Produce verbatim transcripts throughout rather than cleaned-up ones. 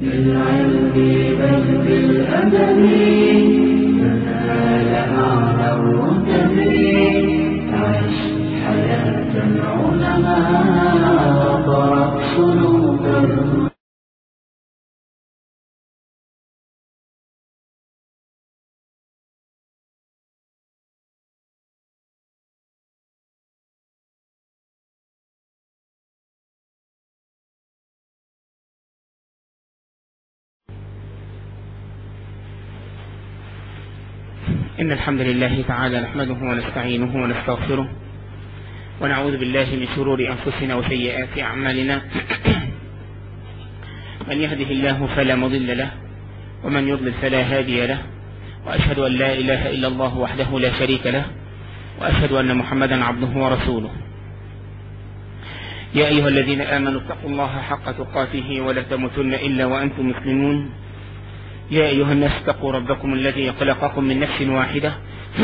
بالعلم بل بالأدب تنال أعلى الرتب. عش حياة العلماء وقرأ صنوف الهدى. إن الحمد لله تعالى نحمده ونستعينه ونستغفره ونعوذ بالله من شرور أنفسنا وسيئات أعمالنا. من يهده الله فلا مضل له ومن يضلل فلا هادي له، وأشهد أن لا إله إلا الله وحده لا شريك له، وأشهد أن محمدا عبده ورسوله. يا أيها الذين آمنوا اتقوا الله حق تقاته ولا تموتن إلا وأنتم مسلمون. يا أيها الناس اتقوا ربكم الذي خلقكم من نفس واحدة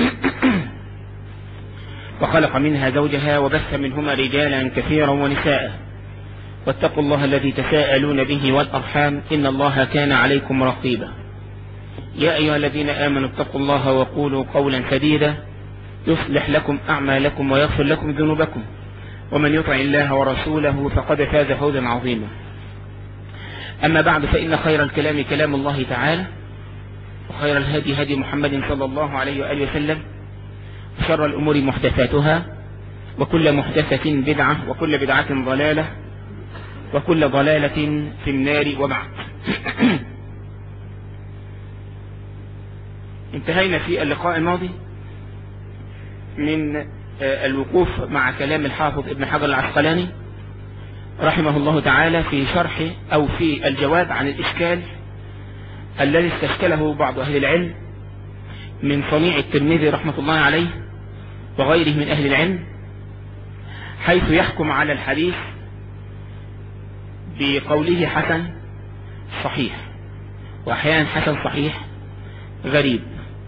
وخلق منها زوجها وبث منهما رجالا كثيرا ونساء، واتقوا الله الذي تساءلون به والأرحام إن الله كان عليكم رقيبا. يا أيها الذين آمنوا اتقوا الله وقولوا قولا سديدا يصلح لكم أعمالكم ويغفر لكم ذنوبكم، ومن يطع الله ورسوله فقد فاز فوزا عظيما. أما بعد، فإن خير الكلام كلام الله تعالى، وخير الهدي هدي محمد صلى الله عليه وآله وسلم، وشر الأمور محدثاتها، وكل محدثة بدعة، وكل بدعة ضلالة، وكل ضلالة في النار. وبعد. انتهينا في اللقاء الماضي من الوقوف مع كلام الحافظ ابن حجر العسقلاني رحمه الله تعالى في شرح أو في الجواب عن الإشكال الذي استشكله بعض أهل العلم من صنيع الترمذي رحمة الله عليه وغيره من أهل العلم، حيث يحكم على الحديث بقوله حسن صحيح، وأحيانا حسن صحيح غريب.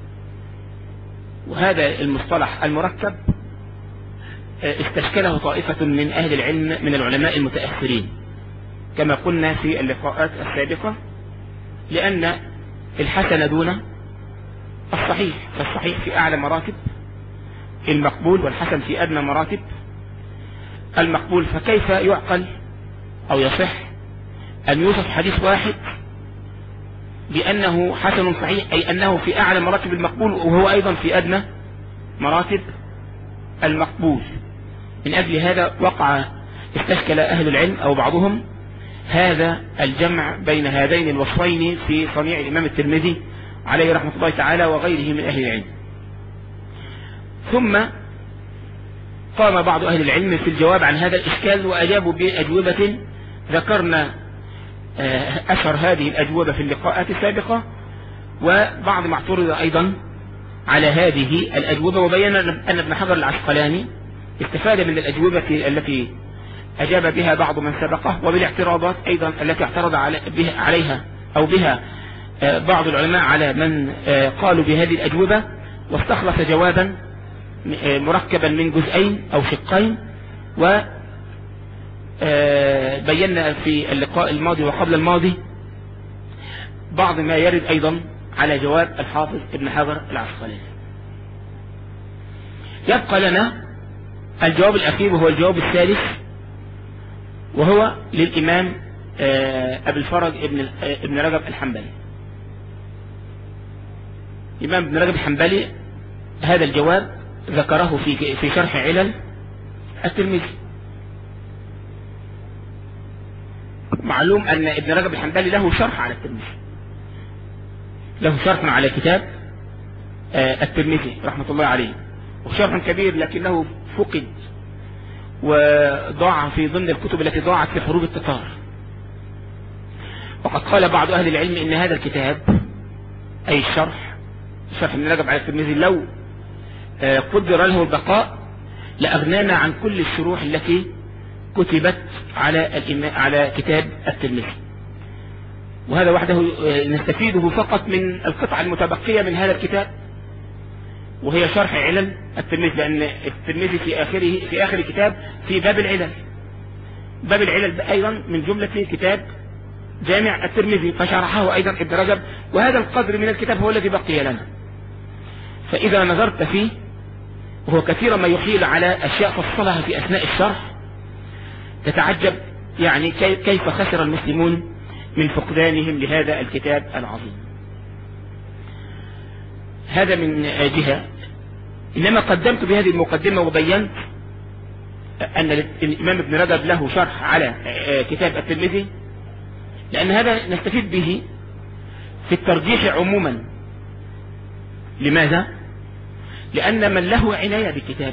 وهذا المصطلح المركب استشكله طائفة من أهل العلم من العلماء المتأخرين كما قلنا في اللقاءات السابقة، لأن الحسن دون الصحيح، فالصحيح في أعلى مراتب المقبول، والحسن في أدنى مراتب المقبول. فكيف يعقل أو يصح أن يوصف حديث واحد بأنه حسن صحيح، أي أنه في أعلى مراتب المقبول وهو أيضا في أدنى مراتب المقبول؟ من أجل هذا وقع استشكل أهل العلم أو بعضهم هذا الجمع بين هذين الوصفين في صنيع الإمام الترمذي عليه رحمة الله تعالى وغيره من أهل العلم. ثم قام بعض أهل العلم في الجواب عن هذا الإشكال وأجابوا بأجوبة ذكرنا أشهر هذه الأجوبة في اللقاءات السابقة، وبعض ما اعترض أيضا على هذه الأجوبة، وبين أن ابن حجر العسقلاني استفاد من الأجوبة التي أجاب بها بعض من سبقه، وبالاعتراضات أيضا التي اعترض عليها أو بها بعض العلماء على من قالوا بهذه الأجوبة، واستخلص جوابا مركبا من جزئين أو شقين. وبينا في اللقاء الماضي وقبل الماضي بعض ما يرد أيضا على جواب الحافظ ابن حجر العسقلاني. يبقى لنا الجواب الأخير وهو الجواب الثالث، وهو للإمام أبي الفرج ابن ابن رجب الحنبلي. الإمام ابن رجب الحنبلي هذا الجواب ذكره في في شرح علل الترمذي. معلوم أن ابن رجب الحنبلي له شرح على الترمذي، له شرح على كتاب الترمذي رحمة الله عليه، وشرح كبير لكنه فقد وضاع في ضمن الكتب التي ضاعت في حروب التتار. وقد قال بعض أهل العلم إن هذا الكتاب أي الشرح شرح ابن رجب على الترمذي لو قدر له البقاء لأغنانا عن كل الشروح التي كتبت على على كتاب الترمذي. وهذا وحده نستفيده فقط من القطعة المتبقية من هذا الكتاب، وهي شرح علل الترمذي، لأن الترمذي في آخره في آخر الكتاب في باب العلل. باب العلل أيضا من جملة كتاب جامع الترمذي فشرحه أيضا ابن رجب، وهذا القدر من الكتاب هو الذي بقي لنا. فإذا نظرت فيه وهو كثيرا ما يحيل على أشياء فصلها في أثناء الشرح تتعجب يعني كيف خسر المسلمون من فقدانهم لهذا الكتاب العظيم. هذا من جهة. إنما قدمت بهذه المقدمة وبينت أن الإمام ابن رجب له شرح على كتاب الترمذي، لأن هذا نستفيد به في الترجيح عموما. لماذا؟ لأن من له عناية بالكتاب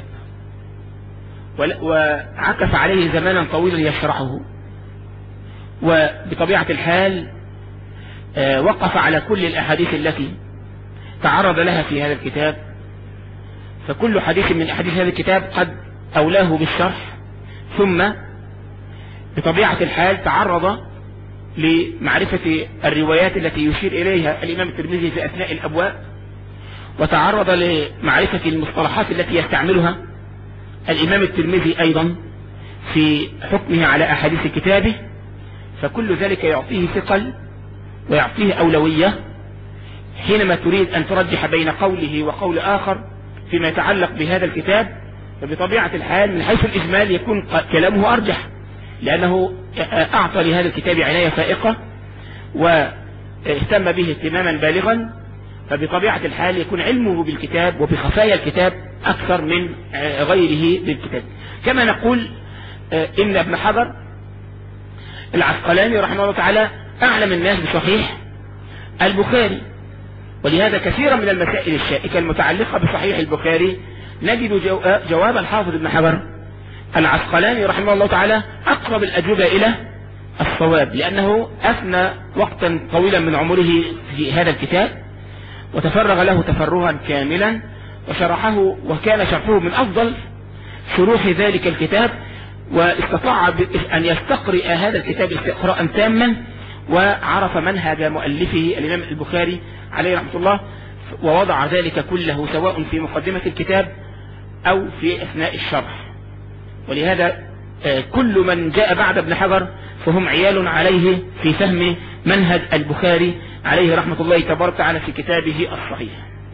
وعكف عليه زمانا طويلا يشرحه، وبطبيعة الحال وقف على كل الأحاديث التي تعرض لها في هذا الكتاب، فكل حديث من أحاديث هذا الكتاب قد أولاه بالشرح، ثم بطبيعة الحال تعرض لمعرفة الروايات التي يشير إليها الإمام الترمذي في أثناء الأبواب، وتعرض لمعرفة المصطلحات التي يستعملها الإمام الترمذي أيضا في حكمه على أحاديث كتابه. فكل ذلك يعطيه ثقل ويعطيه أولوية حينما تريد أن ترجح بين قوله وقول آخر فيما يتعلق بهذا الكتاب. فبطبيعة الحال من حيث الإجمال يكون كلامه أرجح، لأنه أعطى لهذا الكتاب عناية فائقة واهتم به اهتماما بالغا، فبطبيعة الحال يكون علمه بالكتاب وبخفايا الكتاب أكثر من غيره بالكتاب. كما نقول إن ابن حجر العسقلاني رحمه الله تعالى أعلم الناس بصحيح البخاري، ولهذا كثيرا من المسائل الشائكة المتعلقة بصحيح البخاري نجد جواب الحافظ ابن حجر العسقلاني رحمه الله تعالى أقرب الأجوبة إلى الصواب، لأنه أثنى وقتا طويلا من عمره في هذا الكتاب وتفرغ له تفرغا كاملا وشرحه، وكان شرحه من أفضل شروح ذلك الكتاب، واستطاع أن يستقرئ هذا الكتاب استقراء تاما، وعرف منهج مؤلفه الإمام البخاري عليه رحمة الله، ووضع ذلك كله سواء في مقدمة الكتاب أو في أثناء الشرح. ولهذا كل من جاء بعد ابن حجر فهم عيال عليه في فهم منهج البخاري عليه رحمة الله تبارك وتعالى في كتابه الصحيح.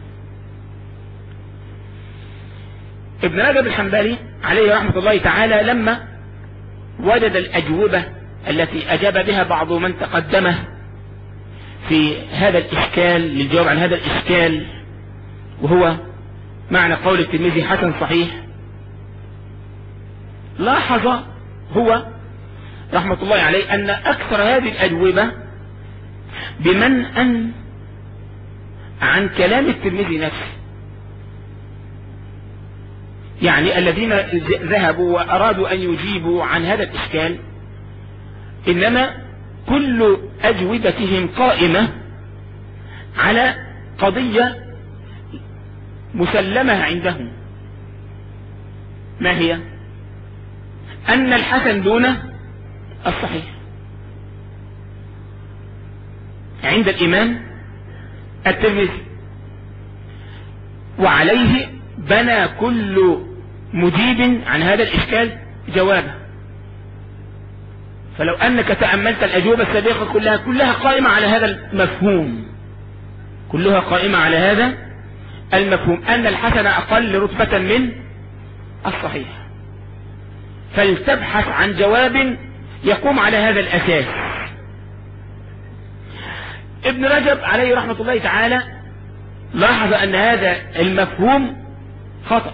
ابن رجب الحنبلي عليه رحمة الله تعالى لما وجد الأجوبة التي أجاب بها بعض من تقدمه في هذا الإشكال للجواب عن هذا الإشكال، وهو معنى قول الترمذي حسن صحيح، لاحظ هو رحمة الله عليه أن أكثر هذه الأجوبة بمنأ عن كلام الترمذي نفسه، يعني الذين ذهبوا وأرادوا أن يجيبوا عن هذا الإشكال إنما كل أجوبتهم قائمة على قضية مسلمة عندهم، ما هي؟ أن الحسن دون الصحيح عند الإمام الترمذي، وعليه بنى كل مجيب عن هذا الإشكال جوابه. فلو أنك تأملت الأجوبة السابقة كلها كلها قائمة على هذا المفهوم، كلها قائمة على هذا المفهوم أن الحسن أقل رتبة من الصحيح، فلتبحث عن جواب يقوم على هذا الأساس. ابن رجب عليه رحمة الله تعالى لاحظ أن هذا المفهوم خطأ.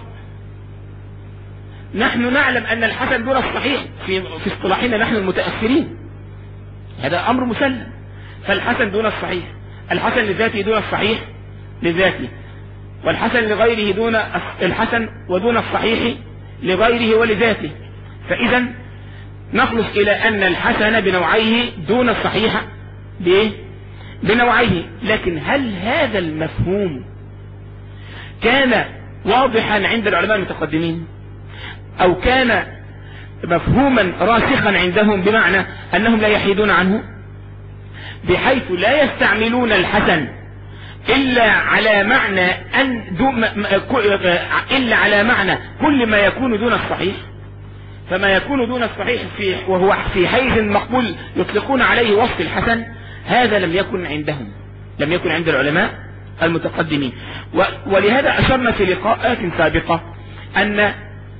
نحن نعلم أن الحسن دون الصحيح في, في اصطلاحنا نحن المتأخرين، هذا أمر مسلم، فالحسن دون الصحيح، الحسن لذاته دون الصحيح لذاته، والحسن لغيره دون الحسن ودون الصحيح لغيره ولذاته. فإذا نخلص إلى أن الحسن بنوعيه دون الصحيح بنوعيه. لكن هل هذا المفهوم كان واضحا عند العلماء المتقدمين، أو كان مفهوما راسخا عندهم بمعنى أنهم لا يحيدون عنه بحيث لا يستعملون الحسن إلا على معنى أن دو إلا على معنى كل ما يكون دون الصحيح؟ فما يكون دون الصحيح في وهو في حيز مقبول يطلقون عليه وصف الحسن، هذا لم يكن عندهم، لم يكن عند العلماء المتقدمين. ولهذا أشرنا في لقاءات سابقة أن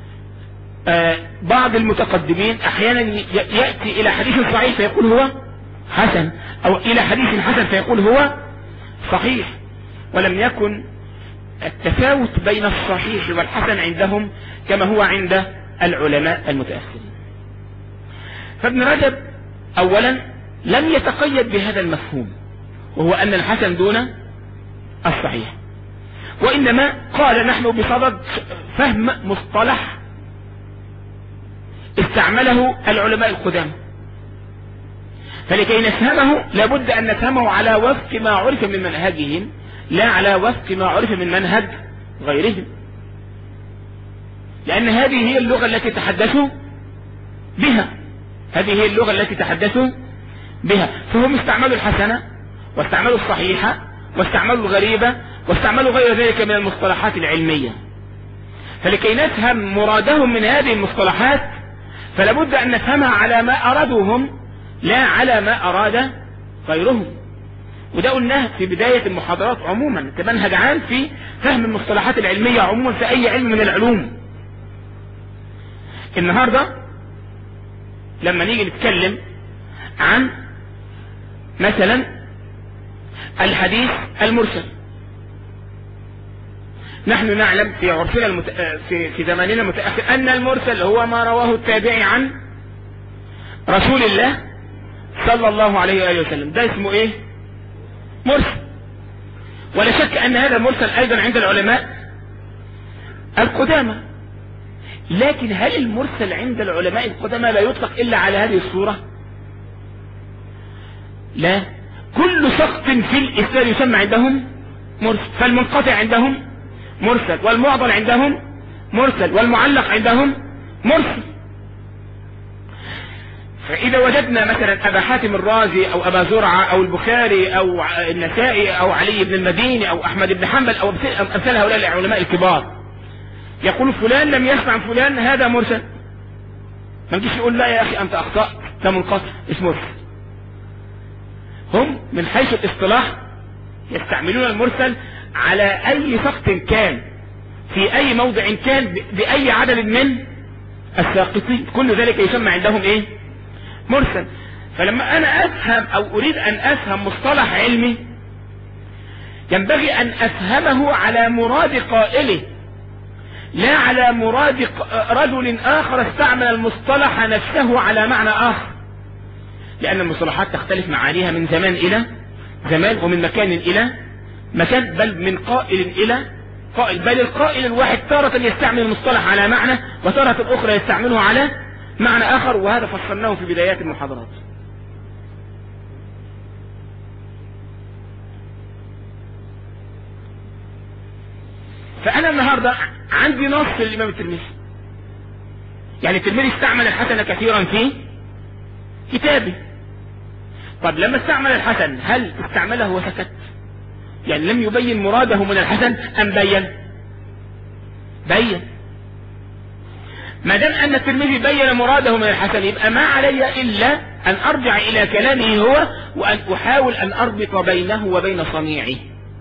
بعض المتقدمين أحيانا يأتي إلى حديث صحيح فيقول هو حسن، أو إلى حديث حسن فيقول هو صحيح، ولم يكن التفاوت بين الصحيح والحسن عندهم كما هو عند العلماء المتأخرين. فابن رجب أولا لم يتقيد بهذا المفهوم، وهو أن الحسن دون الصحيح، وإنما قال نحن بصدد فهم مصطلح استعمله العلماء القدامى، فلكي نفهمه لابد أن نفهمه على وفق ما عرف من منهجهم، لا على وفق ما عرف من منهج غيرهم، لأن هذه هي اللغة التي تحدثوا بها، هذه هي اللغة التي تحدثوا بها. فهم استعملوا الحسنة واستعملوا الصحيحة واستعملوا الغريبة واستعملوا غير ذلك من المصطلحات العلمية. فلكي نفهم مرادهم من هذه المصطلحات فلابد أن نفهمها على ما أرادوا هم، لا على ما أراد غيرهم. وده قلناه في بداية المحاضرات عموما كمنهج عام في فهم المصطلحات العلمية عموما في أي علم من العلوم. النهاردة لما نيجي نتكلم عن مثلا الحديث المرسل، نحن نعلم في عرفنا المت... في... في زماننا المتأخر أن المرسل هو ما رواه التابعي عن رسول الله صلى الله عليه وآله وسلم، ده اسمه ايه؟ مرسل. ولا شك أن هذا المرسل أيضا عند العلماء القدامى، لكن هل المرسل عند العلماء القدامى لا يطلق إلا على هذه الصورة؟ لا، كل سقط في الإسناد يسمى عندهم مرسل، فالمنقطع عندهم مرسل، والمعضل عندهم مرسل، والمعلق عندهم مرسل. فإذا وجدنا مثلا أبا حاتم الرازي أو أبا زرعة أو البخاري أو النسائي أو علي بن المديني أو أحمد بن حنبل أو أمثال هؤلاء العلماء الكبار يقول فلان لم يسمع فلان، هذا مرسل. ما نجيش يقول لا يا أخي أنت أخطأت، ده منقطع، اسمه مرسل. هم من حيث الاصطلاح يستعملون المرسل على أي سقط كان في أي موضع كان بأي عدد من الساقطين، كل ذلك يسمى عندهم إيه؟ مرسل. فلما أنا أفهم أو أريد أن أفهم مصطلح علمي ينبغي أن أفهمه على مراد قائله، لا على مراد رجل آخر استعمل المصطلح نفسه على معنى آخر، لأن المصطلحات تختلف معانيها من زمان إلى زمان ومن مكان إلى مكان، بل من قائل إلى قائل، بل القائل الواحد تارة يستعمل المصطلح على معنى وتارة أخرى يستعمله على معنى آخر، وهذا فصلناه في بدايات المحاضرات. فأنا النهاردة عندي نص الإمام الترمذي، يعني الترمذي استعمل الحسن كثيرا في كتابه. طب لما استعمل الحسن هل استعمله وسكت؟ يعني لم يبين مراده من الحسن أم بين؟ بين. ما دام أن الترمذي بين مراده من الحسن يبقى ما علي إلا أن أرجع إلى كلامه هو وأن أحاول أن أربط بينه وبين صنيعه،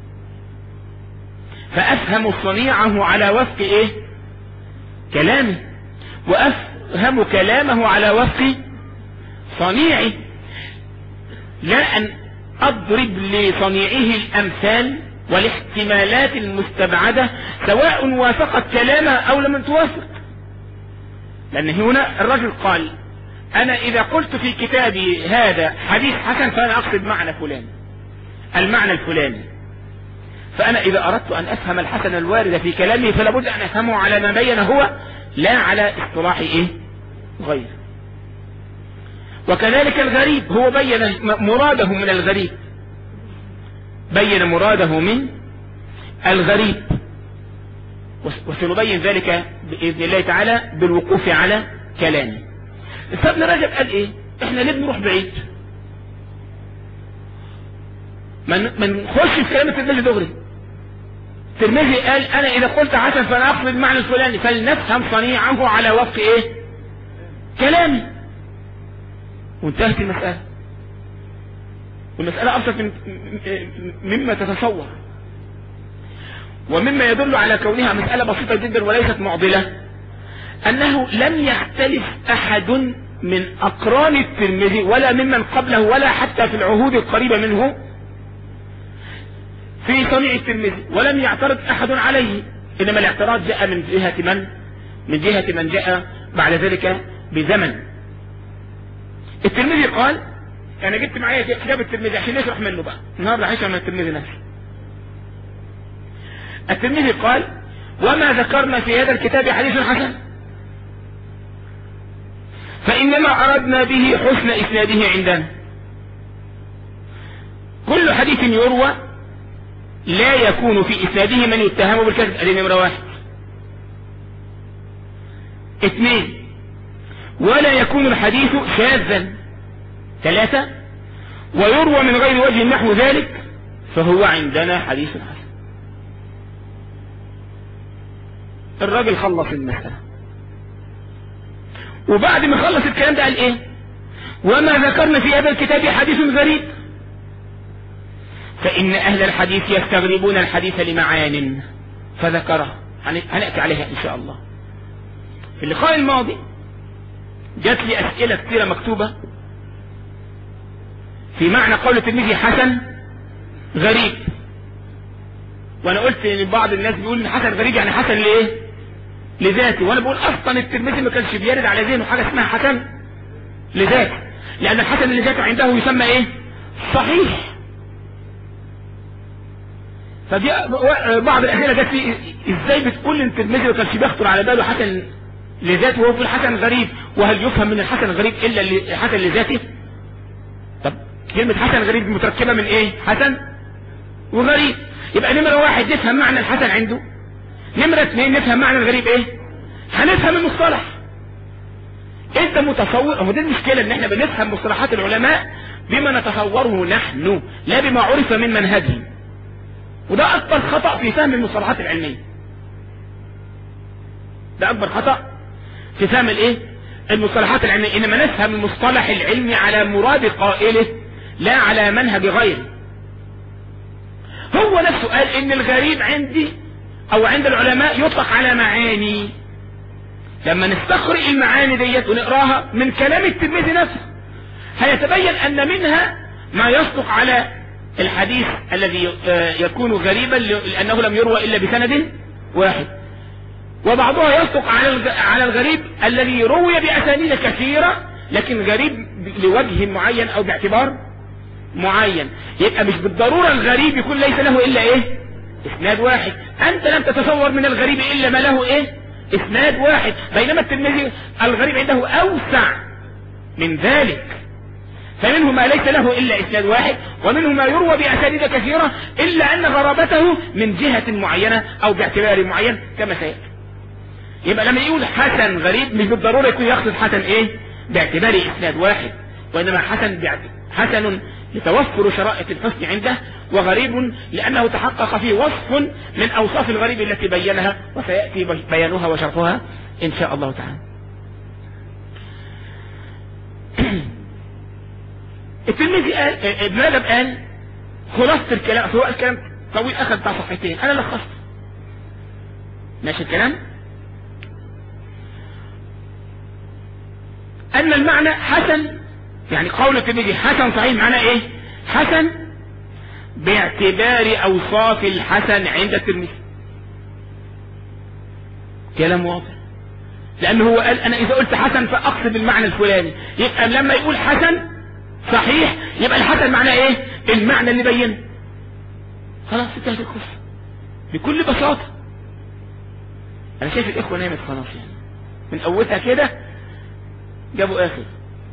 فأفهم صنيعه على وفق إيه؟ كلامه، وأفهم كلامه على وفق صنيعه، لا أن أضرب لصنيعه الأمثال والاحتمالات المستبعدة سواء وافقت كلامه أو لم توافق. لأن هنا الرجل قال أنا إذا قلت في كتابي هذا حديث حسن فأنا أقصد معنى فلان، المعنى الفلاني، فأنا إذا أردت أن أفهم الحسن الوارد في كلامه فلا بد أن أفهمه على ما بين هو، لا على اصطلاح إيه غير. وكذلك الغريب هو بين مراده من الغريب، بين مراده من الغريب، وسنبين ذلك بإذن الله تعالى بالوقوف على كلامه. ابن رجب قال ايه؟ احنا ليه بنروح بعيد؟ ما نخش في كلام الترمذي دغري. الترمذي قال انا اذا قلت حسن فانا اقصد المعنى الفلاني، فلنفهم صنيعه على وفق ايه؟ كلامي، وانتهت المسألة. والمسألة أبسط من مما تتصور، ومما يدل على كونها مسألة بسيطة جدا وليست معضلة أنه لم يختلف أحد من أقران الترمذي ولا ممن قبله ولا حتى في العهود القريبة منه في صنيع الترمذي، ولم يعترض أحد عليه، إنما الاعتراض جاء من جهة من من جهة من جاء بعد ذلك بزمن. الترمذي قال، أنا جبت معايا كتاب الترمذي عشان نشرح منه بقى النهارده، هشرح من الترمذي نفسه. الترمذي قال: وما ذكرنا في هذا الكتاب حديث حسن، فإنما أردنا به حسن إسناده عندنا. كل حديث يروى لا يكون في إسناده من يتهم بالكذب، هذه نمرة واحد. اثنين، ولا يكون الحديث شاذا. ثلاثة، ويروى من غير وجه نحو ذلك، فهو عندنا حديث حسن. الراجل خلص المسألة، وبعد ما خلص الكلام ده قال ايه؟ وما ذكرنا في هذا الكتاب حديث غريب، فإن أهل الحديث يستغربون الحديث لمعان، فذكره. هنأتي عليها إن شاء الله. في اللقاء الماضي جات لي أسئلة كثيرة مكتوبة في معنى قول الترمذي حسن غريب، وأنا قلت إن بعض الناس بيقول إن حسن غريب يعني حسن لإيه؟ لذاته، وأنا بقول أصلا الترمذي ما كانش بيرد على ذهنه حاجة اسمها حسن لذاته، لأن الحسن لذاته عنده يسمى إيه؟ صحيح. فدي بعض الأسئلة جت لي، إزاي بتقول إن الترمذي ما كانش بيخطر على باله حسن لذاته وهو في الحسن غريب، وهل يفهم من الحسن غريب إلا الحسن لذاته؟ طب كلمة حسن غريب متركبة من إيه؟ حسن وغريب. يبقى نمرة واحد نفهم معنى الحسن عنده، نمرة اثنين نفهم معنى الغريب إيه؟ هنفهم المصطلح. أنت متصور، هو دي المشكلة، إن إحنا بنفهم مصطلحات العلماء بما نتصوره نحن لا بما عرف من منهجهم، وده أكبر خطأ في فهم المصطلحات العلمية. ده أكبر خطأ في فهم الإيه؟ المصطلحات العلمية. إنما نفهم المصطلح العلمي على مراد قائله لا على منهج غيره. هو نفسه قال إن الغريب عندي أو عند العلماء يطلق على معاني. لما نستقرئ المعاني ديت ونقراها من كلام الترمذي نفسه هيتبين أن منها ما يصدق على الحديث الذي يكون غريبا لأنه لم يروى إلا بسند واحد، وبعضها يصدق على على الغريب الذي روي بأسانيد كثيرة لكن غريب لوجه معين أو باعتبار معين. يبقى مش بالضرورة الغريب يكون ليس له إلا إيه؟ إسناد واحد. أنت لم تتصور من الغريب إلا ما له إيه؟ إسناد واحد، بينما الترمذي الغريب عنده أوسع من ذلك، فمنه ما ليس له إلا إسناد واحد، ومنه ما يروى بأسانيد كثيرة إلا أن غرابته من جهة معينة أو باعتبار معين كما سيأتي. يبقى لما يقول حسن غريب مش بالضرورة يكون يقصد حسن إيه؟ باعتبار إسناد واحد، وإنما حسن باعتبار حسن لتوفر شرائط الحسن عنده، وغريب لأنه تحقق فيه وصف من أوصاف الغريب التي بينها وسيأتي بيانها وشرحها إن شاء الله تعالى. الترمذي قال، ابن رجب قال خلاصة الكلام، سواء الكلام طويل أخذ بتاع صفحتين، أنا لخصت. ماشي الكلام؟ أن المعنى حسن، يعني قول الترمذي حسن صحيح معناه إيه؟ حسن باعتبار أوصاف الحسن عند الترمذي. كلام واضح، لأنه هو قال أنا إذا قلت حسن فأقصد المعنى الفلاني، يبقى لما يقول حسن صحيح يبقى الحسن معناه إيه؟ المعنى اللي بينه. خلاص انتهت القصة بكل بساطة. أنا شايف الإخوة نامت خلاص، يعني من أولها كده جابوا آخر.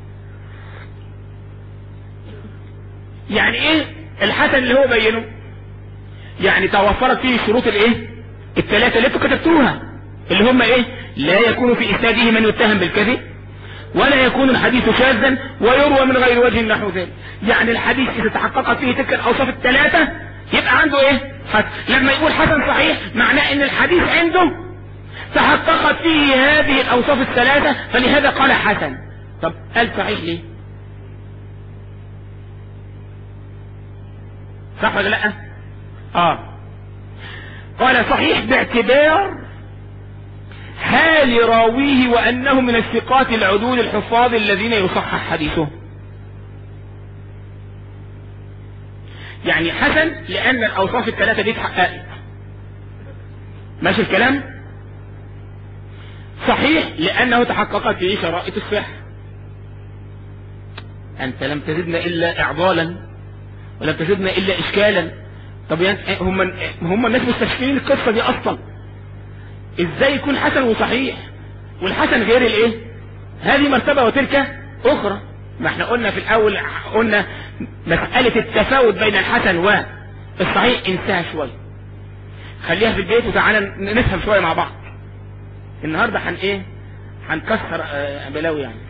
يعني إيه الحسن اللي هو بينه؟ يعني توفرت فيه شروط الإيه؟ الثلاثة اللي انتوا كتبتوها، اللي هم إيه؟ لا يكون في إسناده من يتهم بالكذب، ولا يكون الحديث شاذا، ويروى من غير وجه نحو ذلك. يعني الحديث إذا تحققت فيه تلك الأوصاف الثلاثة يبقى عنده إيه؟ حسن. لما يقول حسن صحيح معناه إن الحديث عنده تحققت فيه هذه الاوصاف الثلاثة فلهذا قال حسن. طب قال صحيح ليه؟ صح ولا لا؟ اه قال صحيح باعتبار حال راويه وانه من الثقات العدول الحفاظ الذين يصحح حديثهم. يعني حسن لان الاوصاف الثلاثة دي اتحققت، ماشي الكلام. صحيح لانه تحققت فيه شرائط الصحة. انت لم تزدنا الا اعضالا ولم تزدنا الا اشكالا. طب هم هم الناس مستشفين القصة دي اصلا، ازاي يكون حسن وصحيح والحسن غير الايه؟ هذه مرتبة وتلك اخرى. ما احنا قلنا في الاول، قلنا مسألة التفاوت بين الحسن والصحيح انساها شوية، خليها في البيت وتعالى نفهم شوية مع بعض. النهاردة هن ايه؟ هنكسر اه بلاوي يعني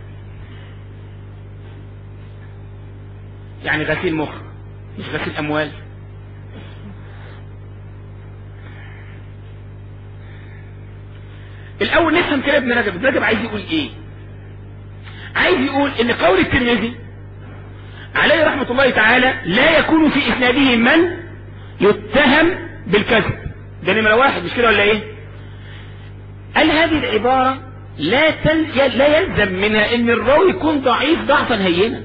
يعني غسيل مخ مش غسيل اموال. الاول نفهم كلام ابن رجب. ابن رجب عايز يقول ايه؟ عايز يقول ان قول الترمذي عليه رحمة الله تعالى لا يكون في اسناده من يتهم بالكذب. ده نمرة واحد، مش كده ولا ايه؟ قال هذه العبارة لا تل... لا يلزم منها ان الراوي يكون ضعيف ضعفا هينا.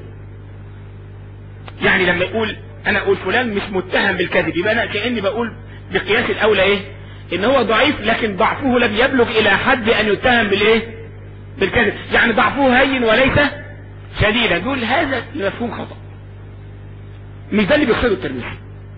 يعني لما يقول انا اقول فلان مش متهم بالكذب، يبقى انا كأني بقول بقياس الاولى ايه؟ ان هو ضعيف لكن ضعفه لم يبلغ الى حد ان يتهم بالايه؟ بالكذب. يعني ضعفه هين وليس شديدا. دول هذا المفهوم خطأ، مش ده اللي بيقصده الترمذي.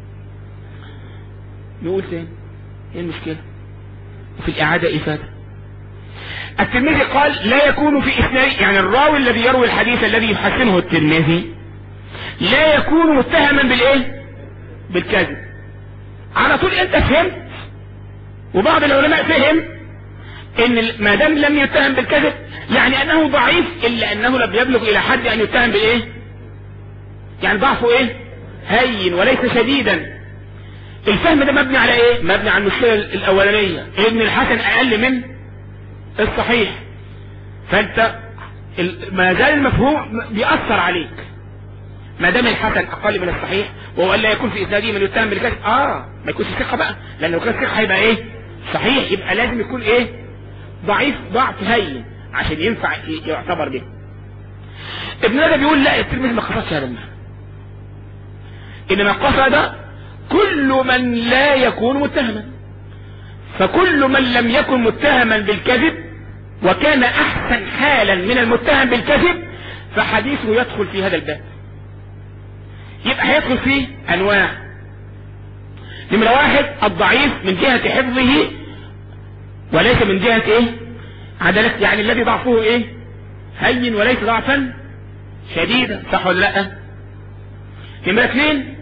نقول تاني ايه المشكلة؟ وفي الاعادة افادة. الترمذي قال لا يكون في اسناد، يعني الراوي الذي يروي الحديث الذي يحسنه الترمذي لا يكون متهما بالايه؟ بالكذب. على طول انت فهمت، وبعض العلماء فهم ان ما دام لم يتهم بالكذب يعني انه ضعيف، الا انه لم يبلغ الى حد ان يتهم بالايه؟ يعني ضعفه ايه؟ هين وليس شديدا. الفهم ده مبني على ايه؟ مبني على المشكلة الاولانية، ان الحسن اقل من الصحيح. فانت ما زال المفهوم بيأثر عليك. ما دام الحسن اقل من الصحيح وهو لا يكون في اسناده من يتهم بالكذب، اه ما يكونش ثقة بقى، لان لو كان ثقة هيبقى ايه؟ صحيح. يبقى لازم يكون ايه؟ ضعيف ضعف هين عشان ينفع يعتبر به. ابن رجب بيقول لا، الترمذي ما قصدش هذا المعنى، انما قصد كل من لا يكون متهما. فكل من لم يكن متهما بالكذب وكان احسن حالا من المتهم بالكذب فحديثه يدخل في هذا الباب. يبقى هيدخل فيه انواع. نمرة واحد الضعيف من جهة حفظه وليس من جهة ايه؟ عدالته، يعني الذي ضعفه ايه؟ هين وليس ضعفا شديدا. صح ولا لا؟ نمرة اثنين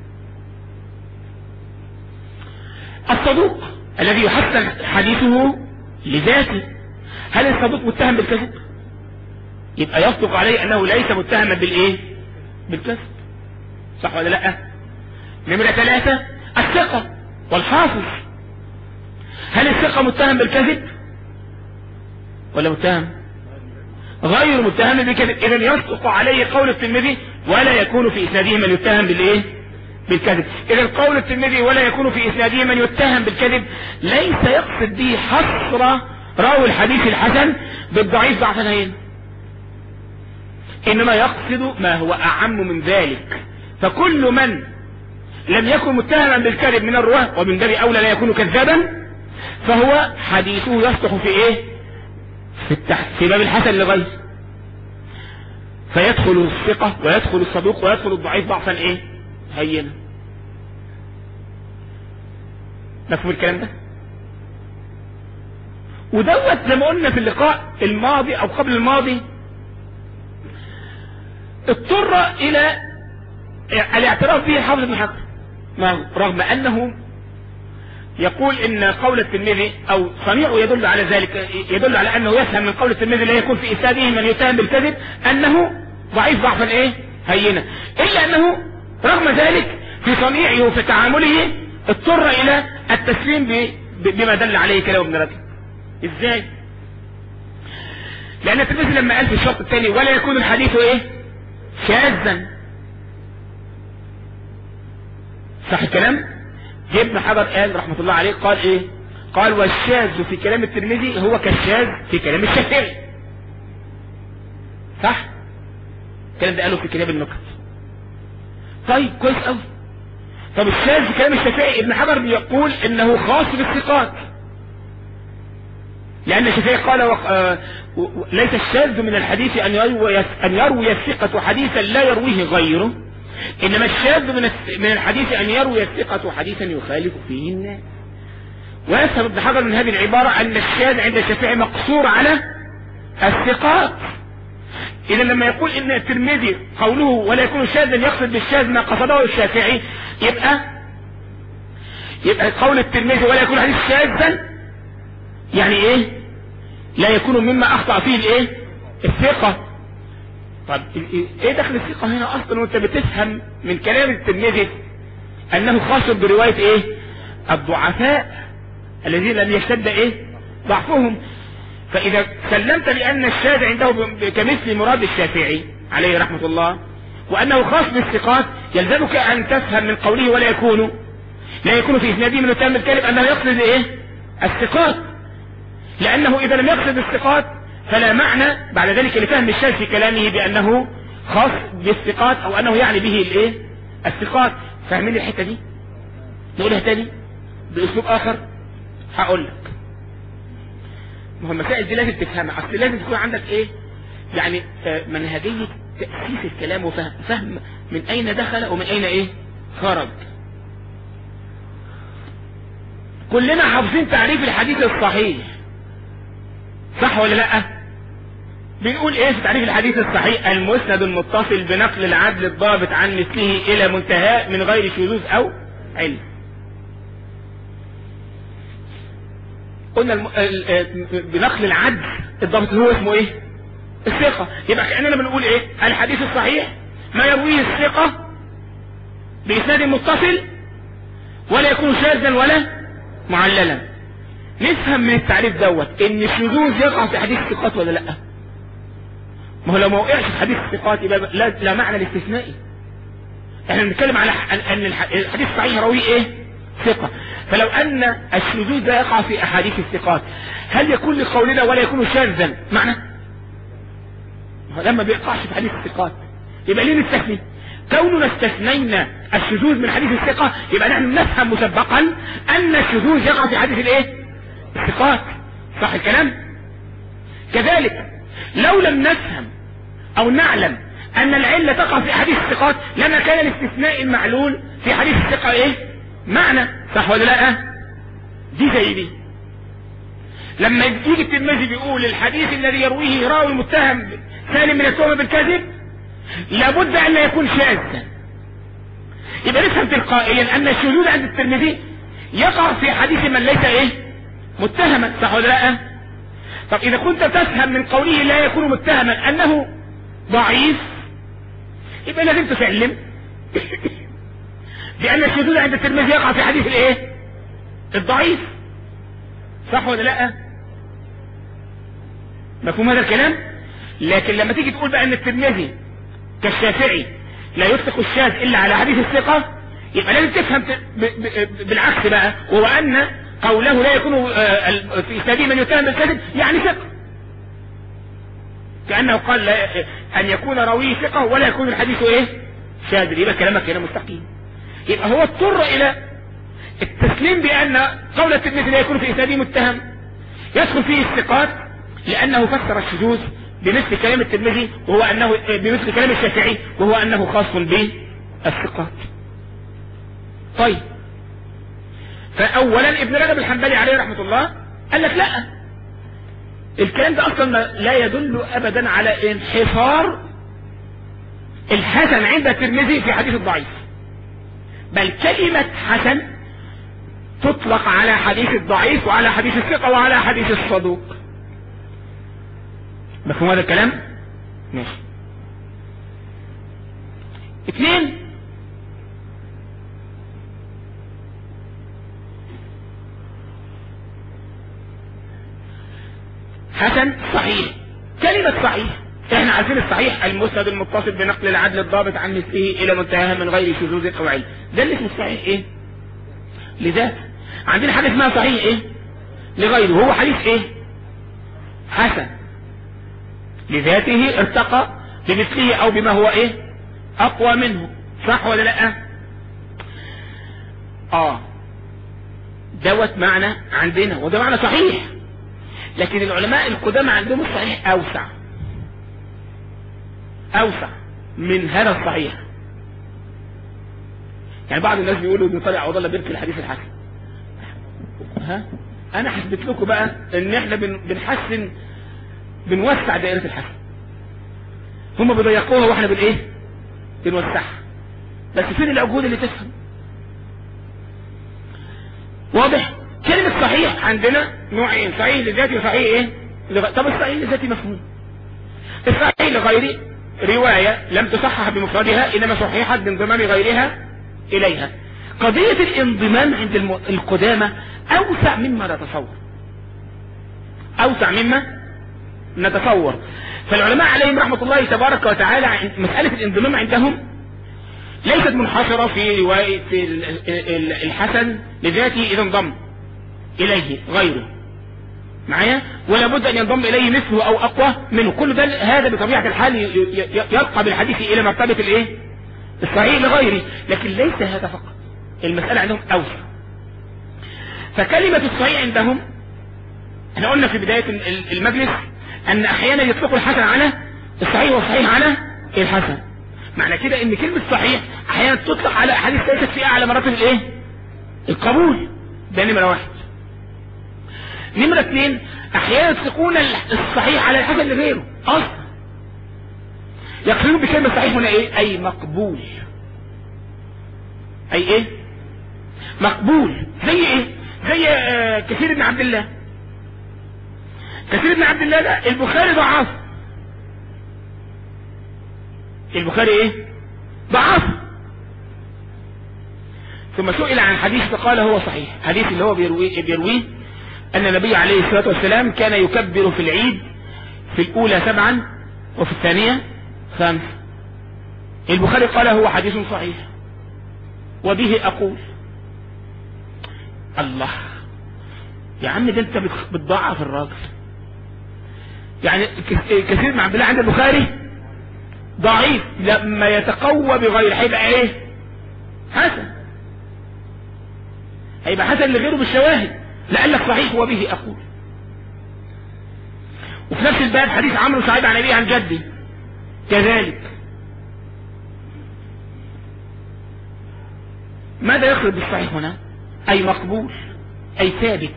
الصدوق الذي يحسن حديثه لذاته. هل الصدوق متهم بالكذب؟ يبقى يصدق عليه انه ليس متهما بالايه؟ بالكذب. صح ولا لا؟ نمرة ثلاثة الثقة والحافظ. هل الثقة متهم بالكذب ولا متهم؟ غير متهم بالكذب. اذا يصدق عليه قول الترمذي ولا يكون في اسناده من يتهم بالايه؟ بالكذب. اذا قول الترمذي ولا يكون في اسناده من يتهم بالكذب ليس يقصد به حصر راوي الحديث الحسن بالضعيف ضعفا هين، انما يقصد ما هو اعم من ذلك. فكل من لم يكن متهما بالكذب من الرواه ومن باب اولى لا يكون كذابا فهو حديثه يصلح في ايه؟ في التحت في باب الحسن لغيره. فيدخل الثقة ويدخل الصدوق ويدخل الضعيف ضعفا ايه؟ هينا. مفهوم الكلام ده؟ ودوت زي ما قلنا في اللقاء الماضي او قبل الماضي اضطر الى الاعتراف به حافظ ابن حجر، رغم انه يقول ان قول الترمذي او صنيعه يدل على ذلك، يدل على انه يفهم من قول الترمذي لا يكون في اسناده من يتهم بالكذب انه ضعيف ضعفا ايه؟ هينا. الا انه رغم ذلك في صنيعه وفي تعامله اضطر الى التسليم بما دل عليه كلام ابن رجب. ازاي؟ لان الترمذي لما قال في الشرط الثاني ولا يكون الحديث ايه؟ شاذا، صح الكلام؟ جه ابن حجر قال رحمه الله عليه قال ايه؟ قال والشاذ في كلام الترمذي هو كالشاذ في كلام الشافعي. صح؟ الكلام ده قاله في كتاب النكت. طيب كويس قوي. طب الشاذ في كلام الشافعي ابن حجر بيقول انه خاص بالثقات، لان الشافعي قال وق... آه... و... ليس الشاذ من الحديث ان يروي ان يروي الثقة حديثا لا يرويه غيره، انما الشاذ من الث... من الحديث ان يروي الثقة حديثا يخالف فيه الناس. ويفهم ابن حجر من هذه العبارة ان الشاذ عند الشافعي مقصور على الثقات. اذا لما يقول ان الترمذي قوله ولا يكون شاذا يقصد بالشاذ ما قصده الشافعي، يبقى يبقى قول الترمذي ولا يكون حديث شاذا يعني ايه؟ لا يكون مما اخطأ فيه الايه؟ الثقة. طب ايه دخل الثقة هنا اصلا وانت بتفهم من كلام الترمذي انه خاص برواية ايه؟ الضعفاء الذين لم يشتد ايه؟ ضعفهم. فاذا سلمت لان الشاذ عنده كمثل مراد الشافعي عليه رحمة الله وانه خاص بالثقات، يلزمك ان تفهم من قوله ولا يكون لا يكون في اسناده من متهم الكذب انه يقصد ايه؟ الثقات، لانه اذا لم يقصد الثقات فلا معنى بعد ذلك لفهم الشاذ في كلامه بانه خاص بالثقات او انه يعني به الايه؟ الثقات. فاهمين الحتة دي؟ نقولها تاني باسلوب اخر. هقول لك ما هو المسائل دي لازم تفهمها، اصل لازم تكون عندك ايه؟ يعني منهجية تأسيس الكلام وفهم فهم من اين دخل ومن اين ايه؟ خرج. كلنا حافظين تعريف الحديث الصحيح، صح ولا لا؟ بنقول ايه في تعريف الحديث الصحيح؟ المسند المتصل بنقل العدل الضابط عن مثله الى منتهى من غير شذوذ او علم. قلنا الم... بنقل العدل الضابط هو اسمه ايه؟ الثقة. يبقى كأننا بنقول ايه؟ الحديث الصحيح ما يرويه الثقة بإسناد متصل ولا يكون شاذا ولا معللا. نفهم من التعريف دوت ان الشذوذ يقع في حديث الثقات ولا لا؟ ما هو لو ما وقعش في حديث الثقات يبقى لا, لا معنى الاستثنائي. احنا بنتكلم على ان الحديث الصحيح يرويه ايه؟ ثقة. فلو ان الشذوذ ده يقع في احاديث الثقات هل يكون لقولنا ولا يكون شاذا معنى؟ لما بيقعش في حديث الثقات يبقى ليه نستثني؟ كوننا استثنينا الشذوذ من حديث الثقة يبقى نحن نفهم مسبقا ان الشذوذ يقع في حديث الايه؟ الثقات. صح الكلام؟ كذلك لو لم نفهم او نعلم ان العلة تقع في حديث الثقات لما كان الاستثناء المعلول في حديث الثقة ايه؟ معنى. صح ولا لا؟ دي زي دي. لما يجي الترمذي بيقول الحديث الذي يرويه راوي متهم سالم من التهمة بالكذب لابد ان لا يكون شاذا، يبقى نفهم تلقائيا ان الشذوذ عند الترمذي يقع في حديث من ليس ايه؟ متهما. صح ولا لا؟ طب اذا كنت تفهم من قوله لا يكون متهما انه ضعيف يبقى لازم تسلم بان الشذوذ عند الترمذي يقع في حديث الايه؟ الضعيف. صح ولا لا؟ مفهوم هذا الكلام؟ لكن لما تيجي تقول بقى ان الترمذي كالشافعي لا يطلق الشاذ الا على حديث الثقة يبقى لازم تفهم بالعكس بقى، وهو ان قوله لا يكون في اسناده من يتهم بالكذب يعني ثقة، كأنه قال ان يكون راويه ثقة ولا يكون الحديث ايه؟ شاذ. يبقى كلامك هنا مستقيم. يبقى هو اضطر الى التسليم بان قول الترمذي لا يكون في اسناده متهم يدخل فيه الثقات لانه فسر الشذوذ بمثل كلام الترمذي وهو انه بمثل كلام الشافعي وهو انه خاص بالثقات. طيب فاولا ابن رجب الحنبلي عليه رحمة الله قال لك لا، الكلام ده اصلا لا يدل ابدا على انحصار الحسن عند الترمذي في حديث الضعيف، بل كلمة حسن تطلق على حديث الضعيف وعلى حديث الثقة وعلى حديث الصدوق. مفهوم هذا الكلام؟ ماشي. اثنين، حسن صحيح. كلمة صحيح احنا عارفين الصحيح المسند المتصل بنقل العدل الضابط عن مثله الى منتهاها من غير شذوذ او علم، ده اللي اسمه صحيح ايه لذاته. عندنا حاجه اسمها صحيح ايه لغيره، هو حديث ايه حسن لذاته ارتقى بمثله او بما هو ايه اقوى منه، صح ولا لا؟ اه دوت معنى عندنا وده معنى صحيح. لكن العلماء القدامى عندهم الصحيح اوسع اوسع من هذا الصحيح. يعني بعض الناس بيقولوا ابن طارق عوض الله بيركي الحديث الحسن. ها انا حسبت لكم بقى ان احنا بن بنحسن بنوسع دائرة الحسن، هم بيضيقوها واحنا بالايه بنوسعها. بس فين العقول اللي تفهم؟ واضح؟ كلمة صحيح عندنا نوعين، صحيح لذاتي وصحيح ايه لغ... طب الصحيح لذاتي مفهوم، الصحيح لغيري رواية لم تصحح بمفردها انما صحيحت بانضمام غيرها اليها. قضية الانضمام عند الم... القدامى اوسع مما نتصور، اوسع مما نتصور. فالعلماء عليهم رحمة الله تبارك وتعالى مسألة الانضمام عندهم ليست منحصرة في رواية الحسن لذاته اذا انضم اليه غيره معايا، ولا بد ان ينضم اليه مثله او اقوى منه. كل ده هذا بطبيعة الحال يرقى بالحديث الى مرتبة الايه الصحيح لغيره، لكن ليس هذا فقط، المسألة عندهم اوسع. فكلمة الصحيح عندهم احنا قلنا في بداية المجلس ان احيانا يطلقوا الحسن على الصحيح والصحيح على الحسن. معنى كده ان كلمة صحيح احيانا تطلق على احاديث ليست في اعلى مراتب الايه القبول، ده نمرة واحد. نمرة اثنين احيانا يطلقون الصحيح على الحسن لغيره اصلا، يقصدون بكلمة صحيح هنا ايه اي مقبول، اي ايه مقبول. زي ايه زي آه كثير بن عبد الله. كثير بن عبد الله ده البخاري ضعف، البخاري ايه ضعف، ثم سئل عن حديث فقال هو صحيح. حديث اللي هو بيرويه بيرويه ان النبي عليه الصلاة والسلام كان يكبر في العيد في الاولى سبعا وفي الثانية خمسة. البخاري قال هو حديث صحيح وبه اقول. الله يا عم ده انت بتضعف الراجل. يعني كثير من عبد الله عند البخاري ضعيف، لما يتقوى بغير هيبقى ايه حسن، هيبقى حسن لغيره بالشواهد. لقال لك صحيح وبه اقول. وفي نفس الباب حديث عمرو سعيد عن ابيه عن جدي كذلك. ماذا يخرج بالصحيح هنا؟ اي مقبول اي ثابت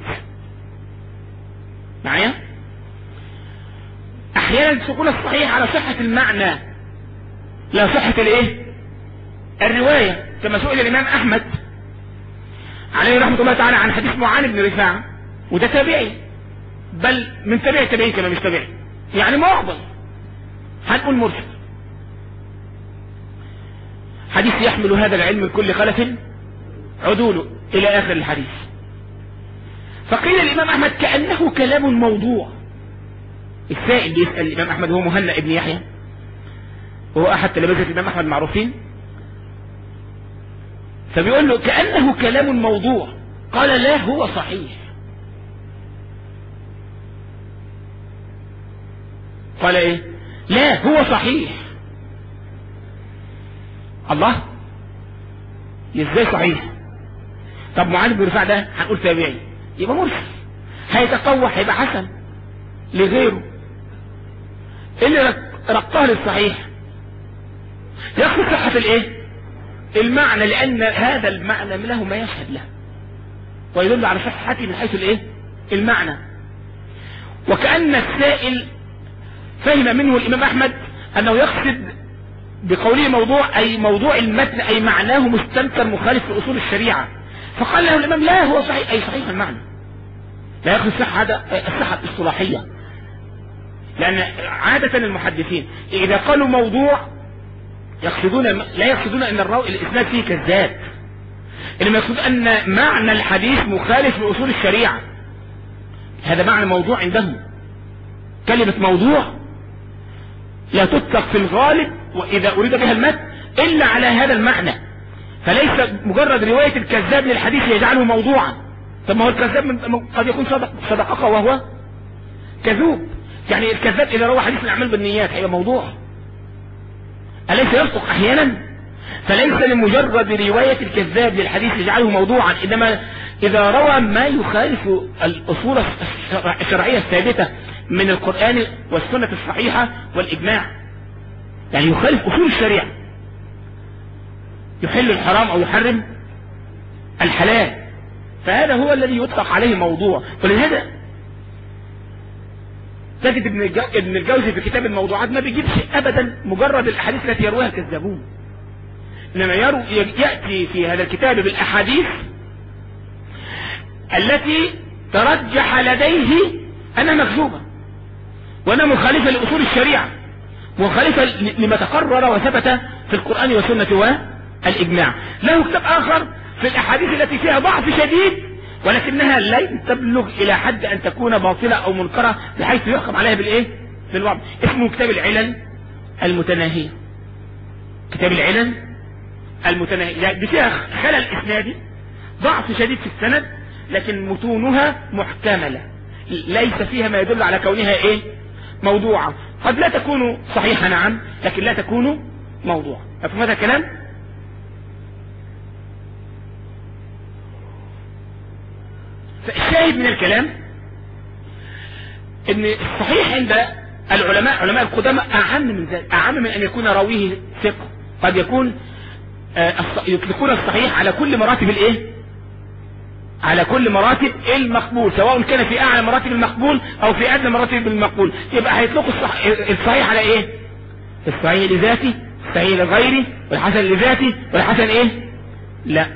معايا. احيانا تقول الصحيح على صحة المعنى لا صحة الايه الرواية، كما سئل الامام احمد عليه رحمة الله تعالى عن حديث معاذ بن رفاعة، وده تابعي بل من تابع التابعين كما مش تابعي، يعني معضل هنقول مرسل. حديث يحمل هذا العلم من كل خلف عدوله الى اخر الحديث. فقيل الامام احمد كأنه كلام موضوع. السائل بيسأل الامام احمد هو مهنا ابن يحيى وهو احد تلاميذة الامام احمد معروفين، فبيقول له كأنه كلام موضوع. قال لا هو صحيح. قال ايه لا هو صحيح. الله ازاي صحيح؟ طب معاذ بن رفاعة ده هنقول تابعي يبقى مرسل، هيتقوى هيبقى حسن لغيره. اللي رقاه للصحيح ياخذ صحة الايه المعنى، لان هذا المعنى له ما يشهد له ويدل على صحته من حيث الايه المعنى. وكأن السائل فهم منه الامام احمد انه يقصد بقوله موضوع اي موضوع المتن اي معناه مستنكر مخالف لاصول الشريعة، فقال له الامام لا هو صحيح اي صحيح المعنى، لا ياخذ الصحة الصحة الاصطلاحية. لان عادة المحدثين اذا قالوا موضوع يقصدون لا يقصدون ان الراوي الاسناد فيه كذاب، انما يقصدون ان معنى الحديث مخالف لاصول الشريعة، هذا معنى موضوع عندهم. كلمة موضوع لا تطلق في الغالب وإذا أريد بها المتن إلا على هذا المعنى، فليس مجرد رواية الكذاب للحديث يجعله موضوعا. طب ما هو الكذاب من قد يكون صدق صدقك وهو كذوب، يعني الكذاب إذا روى حديث الأعمال بالنيات هيبقى موضوع، أليس يصدق أحيانا؟ فليس لمجرد رواية الكذاب للحديث يجعله موضوعا، إنما إذا روى ما يخالف الأصول الشرعية الثابتة من القرآن والسنة الصحيحة والإجماع، يعني يخالف أصول الشريعة، يحل الحرام أو يحرم الحلال، فهذا هو الذي يطلق عليه موضوع. ولهذا تجد ابن الجوزي في كتاب الموضوعات ما بيجيبش أبدا مجرد الأحاديث التي يرويها الكذابون، إنما يأتي في هذا الكتاب بالأحاديث التي ترجح لديه أنها مكذوبة وأنها مخالفة لأصول الشريعة، مخالفة لما تقرر وثبت في القرآن والسنة والإجماع. له كتاب آخر في الأحاديث التي فيها ضعف شديد ولكنها لن تبلغ إلى حد أن تكون باطلة أو منكرة بحيث يحكم عليها بالإيه؟ بالوضع. اسمه كتاب العلل المتناهية. كتاب العلل المتناهية يعني فيها خلل إسنادي، ضعف شديد في السند، لكن متونها محتملة، ليس فيها ما يدل على كونها إيه؟ موضوعة. قد لا تكون صحيحة نعم، لكن لا تكون موضوع. أفهم هذا الكلام؟ فالشاهد من الكلام ان الصحيح عند العلماء علماء القدامى اعم من ذلك، اعم من ان يكون راويه ثقة. قد يكون يطلقون الصحيح على كل مراتب الايه؟ على كل مراتب المقبول، سواء كان في اعلى مراتب المقبول او في ادنى مراتب المقبول. يبقى هيطلقوا الصحيح على ايه؟ الصحيح لذاته، الصحيح لغيره، والحسن لذاته، والحسن ايه؟ لا،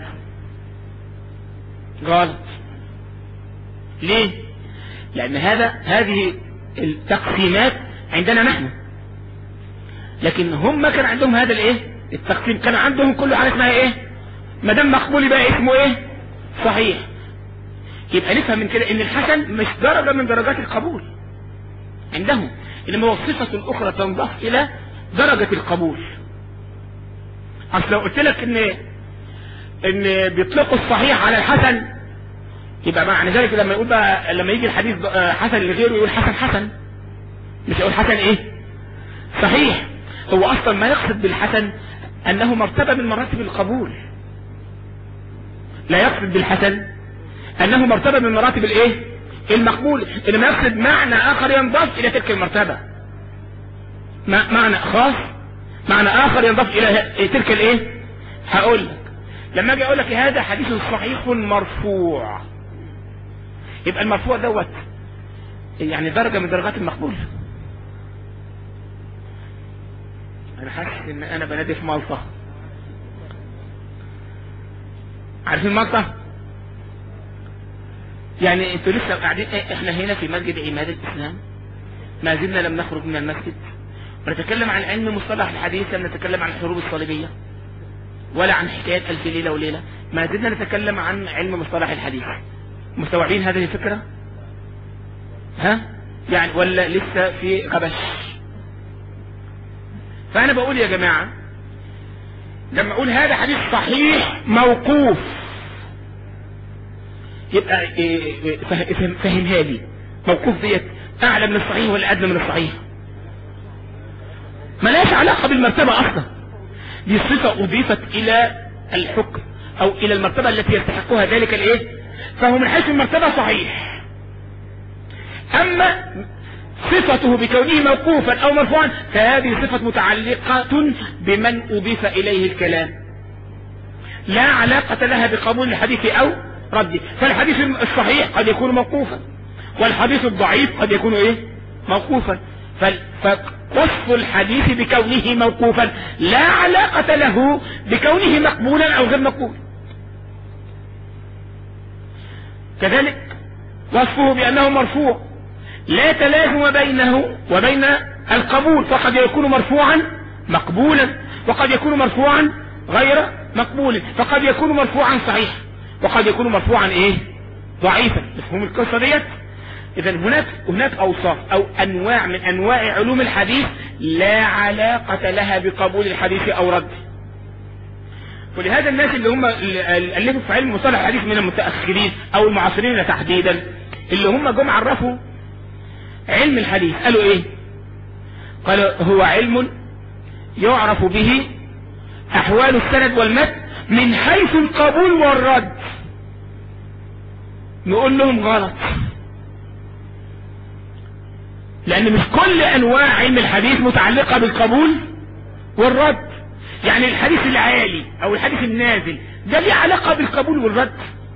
غلط. ليه؟ لان هذا هذه التقسيمات عندنا نحن، لكن هم كان عندهم هذا الايه؟ التقسيم، كان عندهم كل حاجه اسمها ايه؟ ما دام مقبول يبقى اسمه ايه؟ صحيح. يبقى نفهم من كده ان الحسن مش درجه من درجات القبول عندهم، انما هو صفه اخرى تنضاف الى درجه القبول. اصل لو قلت لك ان ان بيطلقوا الصحيح على الحسن، يبقى معنى ذلك لما يقول بقى لما يجي الحديث حسن لغيره يقول حسن حسن، مش يقول حسن ايه؟ صحيح. هو اصلا ما يقصد بالحسن انه مرتبه من مراتب القبول، لا يقصد بالحسن انه مرتبه من مراتب الايه؟ المقبول، انما يقصد معنى اخر ينضاف الى تلك المرتبه، معنى خاص، معنى اخر ينضاف الى تلك الايه؟ هقول لك لما اجي اقول لك هذا حديث صحيح مرفوع، يبقى المرفوع دوت يعني درجة من درجات المقبول. انا حاسس ان انا بنادي في مالطا. عارفين مالطا؟ يعني انتوا لسه قاعدين، احنا هنا في مسجد عماد الاسلام، ما زلنا لم نخرج من المسجد ونتكلم عن علم مصطلح الحديث، لم نتكلم عن الحروب الصليبية ولا عن حكاية ألف ليلة وليلة، ما زلنا نتكلم عن علم مصطلح الحديث. مستوعبين هذه الفكرة؟ ها؟ يعني ولا لسه في غبش؟ فأنا بقول يا جماعة لما أقول هذا حديث صحيح موقوف، يبقى فهمها لي، موقوف ديت أعلى من الصحيح ولا أدنى من الصحيح؟ ملاش علاقة بالمرتبة أصلا، دي صفة أضيفت إلى الحكم أو إلى المرتبة التي يستحقها ذلك الإيه؟ فهو من حيث المرتبة صحيح، أما صفته بكونه موقوفا أو مرفوعا فهذه صفة متعلقة بمن أضيف إليه الكلام، لا علاقة لها بقبول الحديث أو رده. فالحديث الصحيح قد يكون موقوفا، والحديث الضعيف قد يكون إيه؟ موقوفا. فوصف الحديث بكونه موقوفا لا علاقة له بكونه مقبولا أو غير مقبول. كذلك وصفه بأنه مرفوع لا تلازم بينه وبين القبول، فقد يكون مرفوعا مقبولا وقد يكون مرفوعا غير مقبول، فقد يكون مرفوعا صحيح وقد يكون مرفوعا ايه؟ ضعيفا. مفهوم القصة ديت؟ اذا هناك هناك اوصاف او انواع من انواع علوم الحديث لا علاقة لها بقبول الحديث او رده. ولهذا الناس اللي هم اللي الفوا في علم مصطلح الحديث من المتأخرين او المعاصرين تحديدا، اللي هم جم عرفوا علم الحديث قالوا ايه؟ قالوا هو علم يعرف به احوال السند والمتن من حيث القبول والرد. نقول لهم غلط، لان مش كل انواع علم الحديث متعلقة بالقبول والرد. يعني الحديث العالي او الحديث النازل ده ليه علاقة بالقبول والرد؟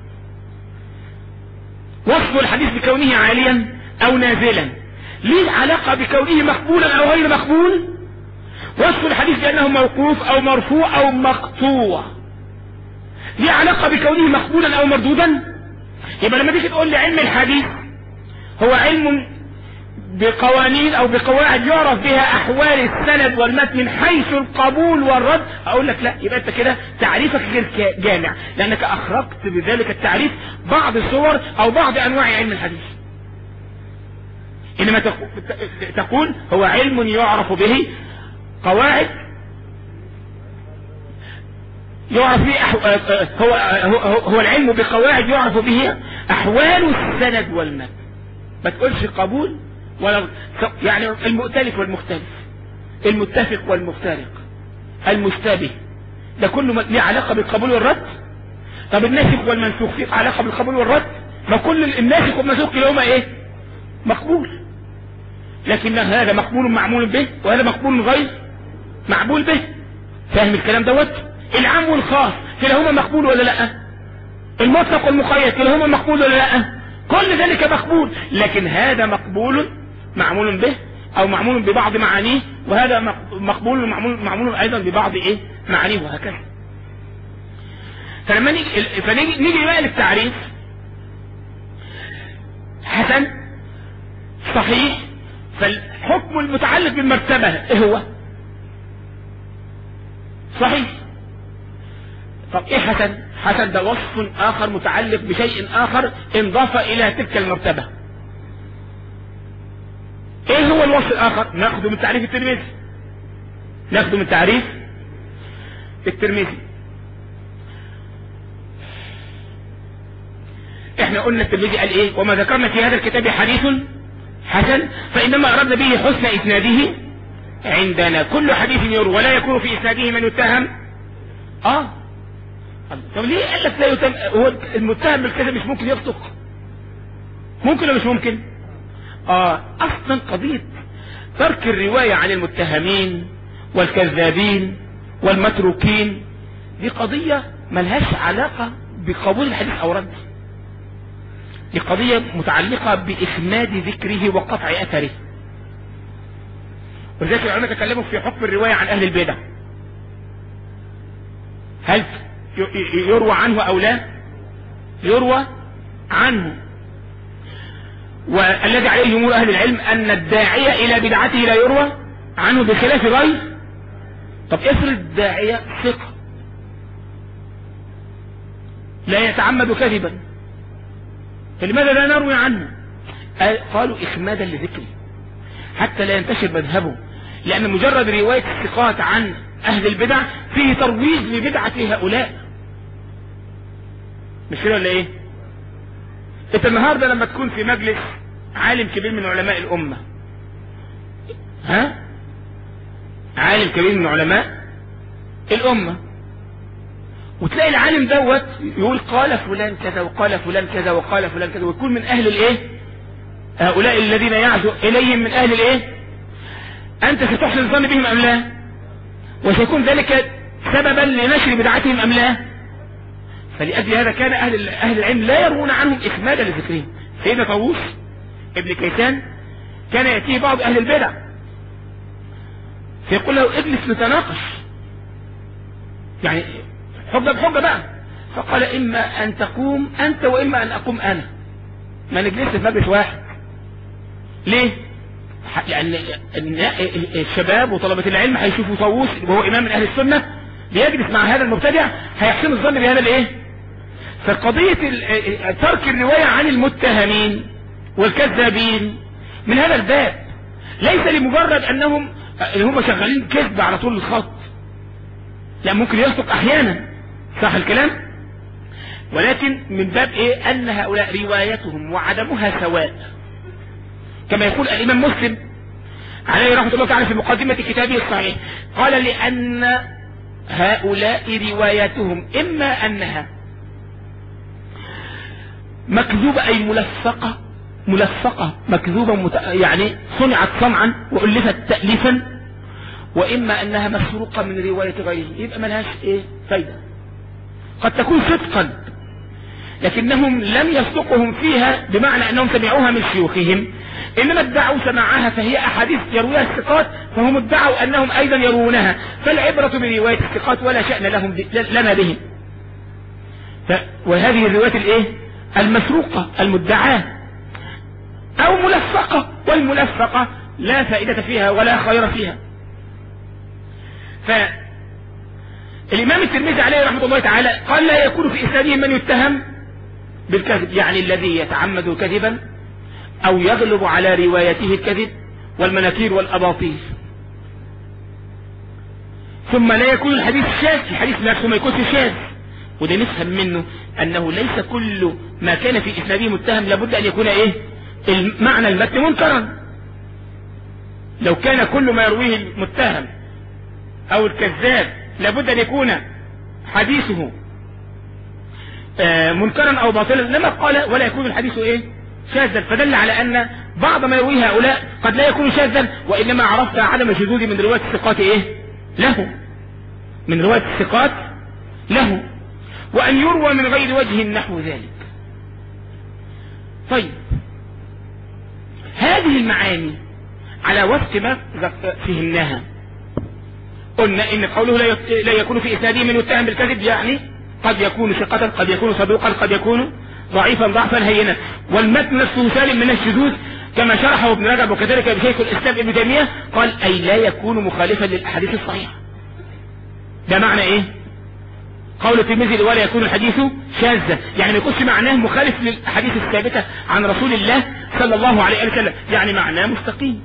وصف الحديث بكونه عاليا او نازلا ليه علاقة بكونه مقبولا او غير مقبول؟ وصف الحديث بانه موقوف او مرفوع او مقطوع ليه علاقة بكونه مقبولا او مردودا؟ يبقى لما تيجي تقول لي علم الحديث هو علم بقوانين او بقواعد يعرف بها احوال السند والمتن من حيث القبول والرد، اقول لك لا، يبقى انت كده تعريفك غير جامع، لانك اخرجت بذلك التعريف بعض صور او بعض انواع علم الحديث. انما تقول هو علم يعرف به قواعد يعرف به أحو... هو هو هو العلم بقواعد يعرف به احوال السند والمتن. ما تقولش قبول ولا يعني المؤتلف والمختلف، المتفق والمفترق، المشتبه، ده كله ليه علاقة بالقبول والرد. طب الناسخ والمنسوخ فيه علاقة بالقبول والرد؟ ما كل الناسخ والمنسوخ كلاهما ايه؟ مقبول، لكن هذا مقبول معمول به وهذا مقبول غير معمول به. فاهم الكلام دوت؟ العام والخاص كلاهما مقبول ولا لا؟ المطلق والمقيد كلاهما مقبول ولا لا؟ كل ذلك مقبول، لكن هذا مقبول معمول به او معمول ببعض معانيه، وهذا مقبول معمول معمول ايضا ببعض ايه معانيه، وهكذا. فلما نيجي فنيجي نيجي بقى للتعريف حسن صحيح، فالحكم المتعلق بالمرتبة ايه هو؟ صحيح. طب ايه حسن؟ حسن ده وصف اخر متعلق بشيء اخر انضاف الى تلك المرتبة. ايه هو الوصف الاخر؟ ناخده من تعريف الترمذي، ناخده من تعريف الترمذي. احنا قلنا الترمذي قال ايه؟ وما ذكرنا في هذا الكتاب حديث حسن فانما اردنا به حسن اسناده عندنا. كل حديث يروى ولا يكون في اسناده من يتهم. اه طب ليه قال لك لا يتهم؟ هو المتهم بالكذب مش ممكن يصدق؟ ممكن ولا مش ممكن؟ اه اصلا قضية ترك الرواية عن المتهمين والكذابين والمتروكين دي قضية ملهاش علاقة بقبول الحديث او رده، دي قضية متعلقة بإخماد ذكره وقطع أثره. ولذلك العلماء تكلموا في حكم الرواية عن أهل البدع، هل يروى عنه أو لا؟ يروى عنه، والذي عليه جمهور أهل العلم أن الداعية إلى بدعته لا يروى عنه بخلاف غير. طب افرض الداعية ثقة لا يتعمد كذبا، فلماذا لا نروي عنه؟ قالوا إخمادا لذكره حتى لا ينتشر مذهبه، لأن مجرد رواية الثقات عن أهل البدع فيه ترويج لبدعة هؤلاء. مش كده ولا إيه؟ أنت النهاردة لما تكون في مجلس عالم كبير من علماء الأمة، ها؟ عالم كبير من علماء الأمة، وتلاقي العالم دوت يقول قال فلان كذا وقال فلان كذا وقال فلان كذا، ويكون من اهل الايه؟ هؤلاء الذين يعزو اليهم من اهل الايه؟ انت ستحسن الظن بهم ام لا؟ وسيكون ذلك سببا لنشر بدعتهم ام لا؟ فلأجل هذا كان اهل اهل العلم لا يرون عنهم اخمادا لذكرهم. سيدنا طاووس ابن كيسان كان ياتيه بعض اهل البدع فيقول له اجلس نتناقش، يعني حجة بحجة بقى. فقال اما ان تقوم انت واما ان اقوم انا، ما نجلس في مجلس واحد. ليه؟ لان الشباب وطلبة العلم هيشوفوا طاووس وهو امام من اهل السنة بيجلس مع هذا المبتدع، هيحسن الظن بهذا الايه؟ فقضية ترك الرواية عن المتهمين والكذابين من هذا الباب، ليس لمجرد انهم هم شغالين كذب على طول الخط، لا ممكن يصدق احيانا، صح الكلام، ولكن من باب ايه؟ ان هؤلاء روايتهم وعدمها سواء، كما يقول الامام مسلم عليه رحمة الله تعالى في مقدمة كتابه الصحيح، قال لان هؤلاء روايتهم اما انها مكذوبة اي ملفقة ملفقة مكذوبة مت... يعني صنعت صنعا وألفت تأليفا، وإما أنها مسروقة من رواية غيره، يبقى ملهاش إيه فايدة. قد تكون صدقا لكنهم لم يصدقهم فيها بمعنى أنهم سمعوها من شيوخهم، إنما ادعوا سماعها فهي أحاديث يرويها الثقات، فهم ادعوا أنهم أيضا يروونها، فالعبرة برواية الثقات ولا شأن لهم ب... لنا بهم. ف... وهذه الرواية الإيه المسروقة المدعاة او ملفقة، والملفقة لا فائدة فيها ولا خير فيها. فالامام الترمذي عليه رحمة الله تعالى قال لا يكون في اسناده من يتهم بالكذب، يعني الذي يتعمد كذبا او يغلب على روايته الكذب والمناكير والاباطيل. ثم لا يكون الحديث شاذ، الحديث نفسه ما يكونش شاذ، وده نفهم منه انه ليس كل ما كان في اسناده متهم لابد ان يكون ايه المعنى المتن منكرا. لو كان كل ما يرويه المتهم او الكذاب لابد ان يكون حديثه منكرا او باطلا، لما قال ولا يكون الحديث ايه شاذا، فدل على ان بعض ما يرويه هؤلاء قد لا يكون شاذا، وانما عرفت عدم الشذوذ من رواية الثقات ايه له من رواية الثقات له وان يروى من غير وجه نحو ذلك. طيب هذه المعاني على وفق ما فهمناها، قلنا ان قوله لا يكون في اسناده من يتهم بالكذب، يعني قد يكون ثقة، قد يكون صدوقا، قد يكون ضعيفا ضعفا هينا، والمتن نفسه سالم من الشذوذ كما شرحه ابن رجب، وكذلك شيخ الاسلام ابن تيمية قال اي لا يكون مخالفا للاحاديث الصحيحة. ده معنى ايه قول الترمذي ولا يكون الحديث شاذا، يعني ما يكونش معناه مخالف للاحاديث الثابتة عن رسول الله صلى الله عليه وسلم، يعني معناه مستقيم.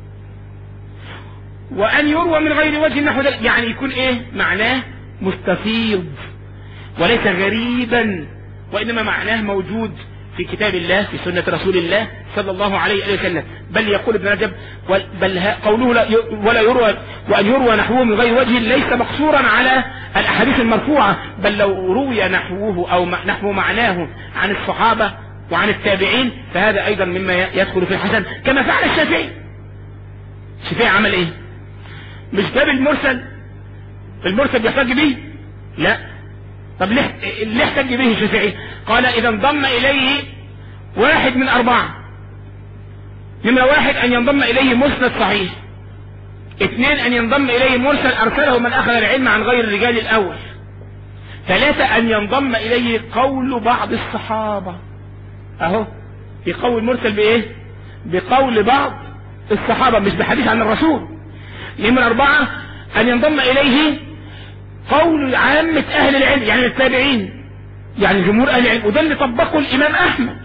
وان يروى من غير وجه نحو ذلك، يعني يكون ايه معناه مستفيض وليس غريبا، وانما معناه موجود في كتاب الله في سنة رسول الله صلى الله عليه وسلم. بل يقول ابن رجب بل قوله لا ولا يروى وان يروى نحوه من غير وجه ليس مقصورا على الاحاديث المرفوعة، بل لو روي نحوه او نحو معناه عن الصحابة وعن التابعين فهذا ايضا مما يدخل في الحسن، كما فعل الشافعي. الشافعي عمل ايه؟ مش باب المرسل، المرسل بيحتج به؟ لا. طب ليه ليه احتج به الشافعي؟ قال اذا انضم اليه واحد من اربعة، نمرة واحد ان ينضم اليه مسند صحيح، اثنين ان ينضم اليه مرسل ارسله من اخذ العلم عن غير الرجال الاول، ثلاثة ان ينضم اليه قول بعض الصحابة، اهو بقول مرسل بايه؟ بقول بعض الصحابة مش بحديث عن الرسول. نمرة اربعة ان ينضم اليه قول عامة اهل العلم، يعني التابعين، يعني جمهور اهل العلم، وده اللي طبقه الامام احمد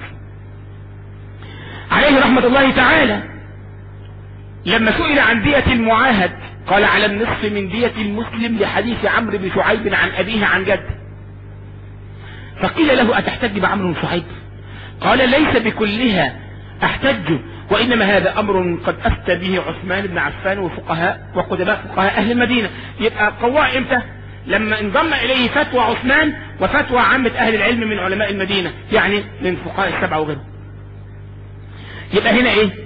عليه رحمة الله تعالى لما سئل عن دية المعاهد قال على النصف من دية المسلم لحديث عمرو بن شعيب عن ابيه عن جده. فقيل له اتحتج بعمرو بن شعيب؟ قال ليس بكلها احتج، وانما هذا امر قد افتى به عثمان بن عفان وفقهاء وقدماء فقهاء اهل المدينة. يبقى قواه امتى؟ لما انضم اليه فتوى عثمان وفتوى عامة اهل العلم من علماء المدينة، يعني من فقهاء السبعة وغيرهم. يبقى هنا ايه؟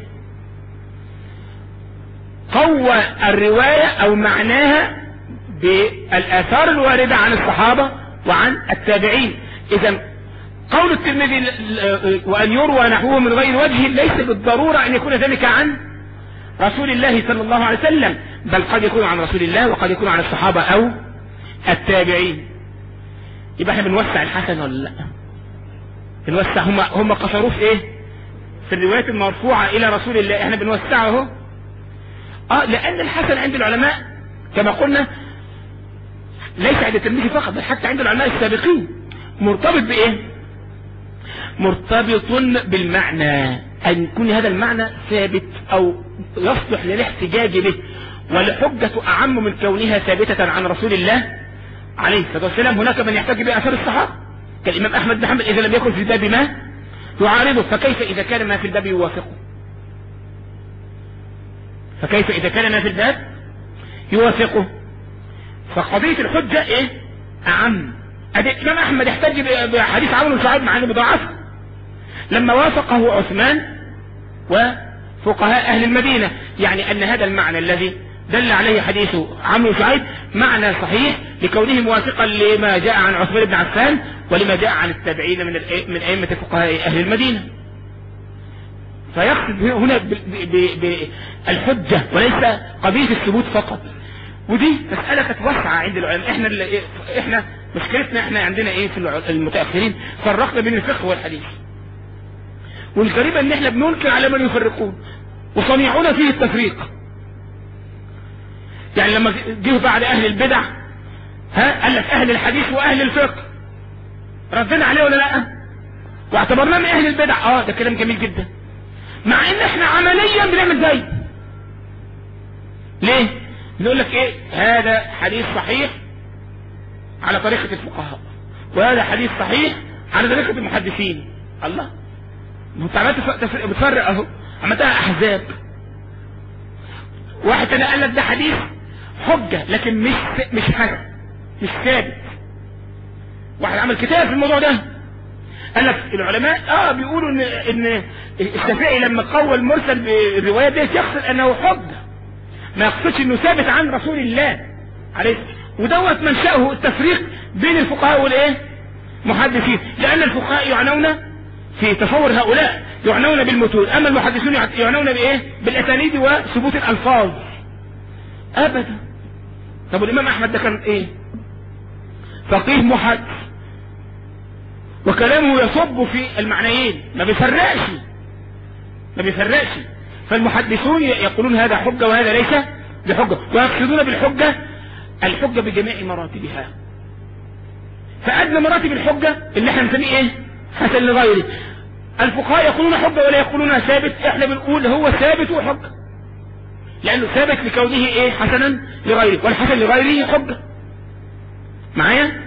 قوى الرواية او معناها بالاثار الواردة عن الصحابة وعن التابعين. اذا قول الترمذي وان يروى نحوه من غير وجه ليس بالضرورة ان يكون ذلك عن رسول الله صلى الله عليه وسلم، بل قد يكون عن رسول الله وقد يكون عن الصحابة او التابعين. يبقى احنا بنوسع الحسن ولا لا؟ بنوسع. هم هم قصروه في ايه؟ في الروايات المرفوعة الى رسول الله، احنا بنوسعه اهو. اه لان الحسن عند العلماء كما قلنا ليس عند الترمذي فقط، بل حتى عند العلماء السابقين مرتبط بايه؟ مرتبط بالمعنى أن يكون هذا المعنى ثابت أو يصلح للاحتجاج به، والحجة أعم من كونها ثابتة عن رسول الله عليه الصلاة والسلام. هناك من يحتج بأثر الصحابة كالإمام أحمد بن حنبل إذا لم يكن في الباب ما يعارضه، فكيف إذا كان ما في الباب يوافقه؟ فكيف إذا كان ما في الباب يوافقه؟ فقضية الحجة إيه؟ أعم. الإمام أحمد يحتج بحديث عمرو بن شعيب مع أنه مضاعف لما وافقه عثمان وفقهاء أهل المدينة، يعني أن هذا المعنى الذي دل عليه حديث عمرو بن شعيب معنى صحيح لكونه موافقا لما جاء عن عثمان بن عفان ولما جاء عن التابعين من من أئمة فقهاء أهل المدينة. فيقصد هنا بالحجة وليس قضية الثبوت فقط. ودي مسألة كانت واسعة عند العلماء. احنا احنا مشكلتنا احنا عندنا ايه في المتأخرين؟ فرقنا بين الفقه والحديث، والغريب ان احنا بننكر على من يفرقون وصنيعون فيه التفريق. يعني لما جه بعد اهل البدع ها قال لك اهل الحديث واهل الفقه، ردنا عليه ولا لا؟ واعتبرناه من اهل البدع. اه ده كلام جميل جدا، مع ان احنا عمليا بنعمل زي ليه؟ نقول لك ايه؟ هذا حديث صحيح على طريقة الفقهاء، وهذا حديث صحيح على طريقة المحدثين. الله، انت عملت بتفرق اهو، عملتها احزاب. واحد تاني قال لك ده حديث حجة لكن مش مش حسن مش ثابت. واحد عمل كتاب في الموضوع ده قال لك العلماء اه بيقولوا ان ان الشافعي لما قوى المرسل بالروايات دي يقصد انه حجة، ما يقصدش انه ثابت عن رسول الله عليه. ودوت منشأه التفريق بين الفقهاء والايه محدثين، لان الفقهاء يعنون في تصور هؤلاء يعنون بالمتون، اما المحدثون يعنون بايه؟ بالاسانيد وثبوت الالفاظ. ابدا. طب الامام احمد ده كان ايه؟ فقيه محدث وكلامه يصب في المعنيين، ما بيفرقش ما بيفرقش فالمحدثون يقولون هذا حجة وهذا ليس بحجة، ويقصدون بالحجة الحجة بجميع مراتبها. فأدنى مراتب الحجة اللي احنا نسميه ايه؟ حسن لغيره. الفقهاء يقولون حجة ولا يقولون ثابت، احنا بنقول هو ثابت وحجة، لأنه ثابت لكونه ايه؟ حسنا لغيره، والحسن لغيره حجة. معايا؟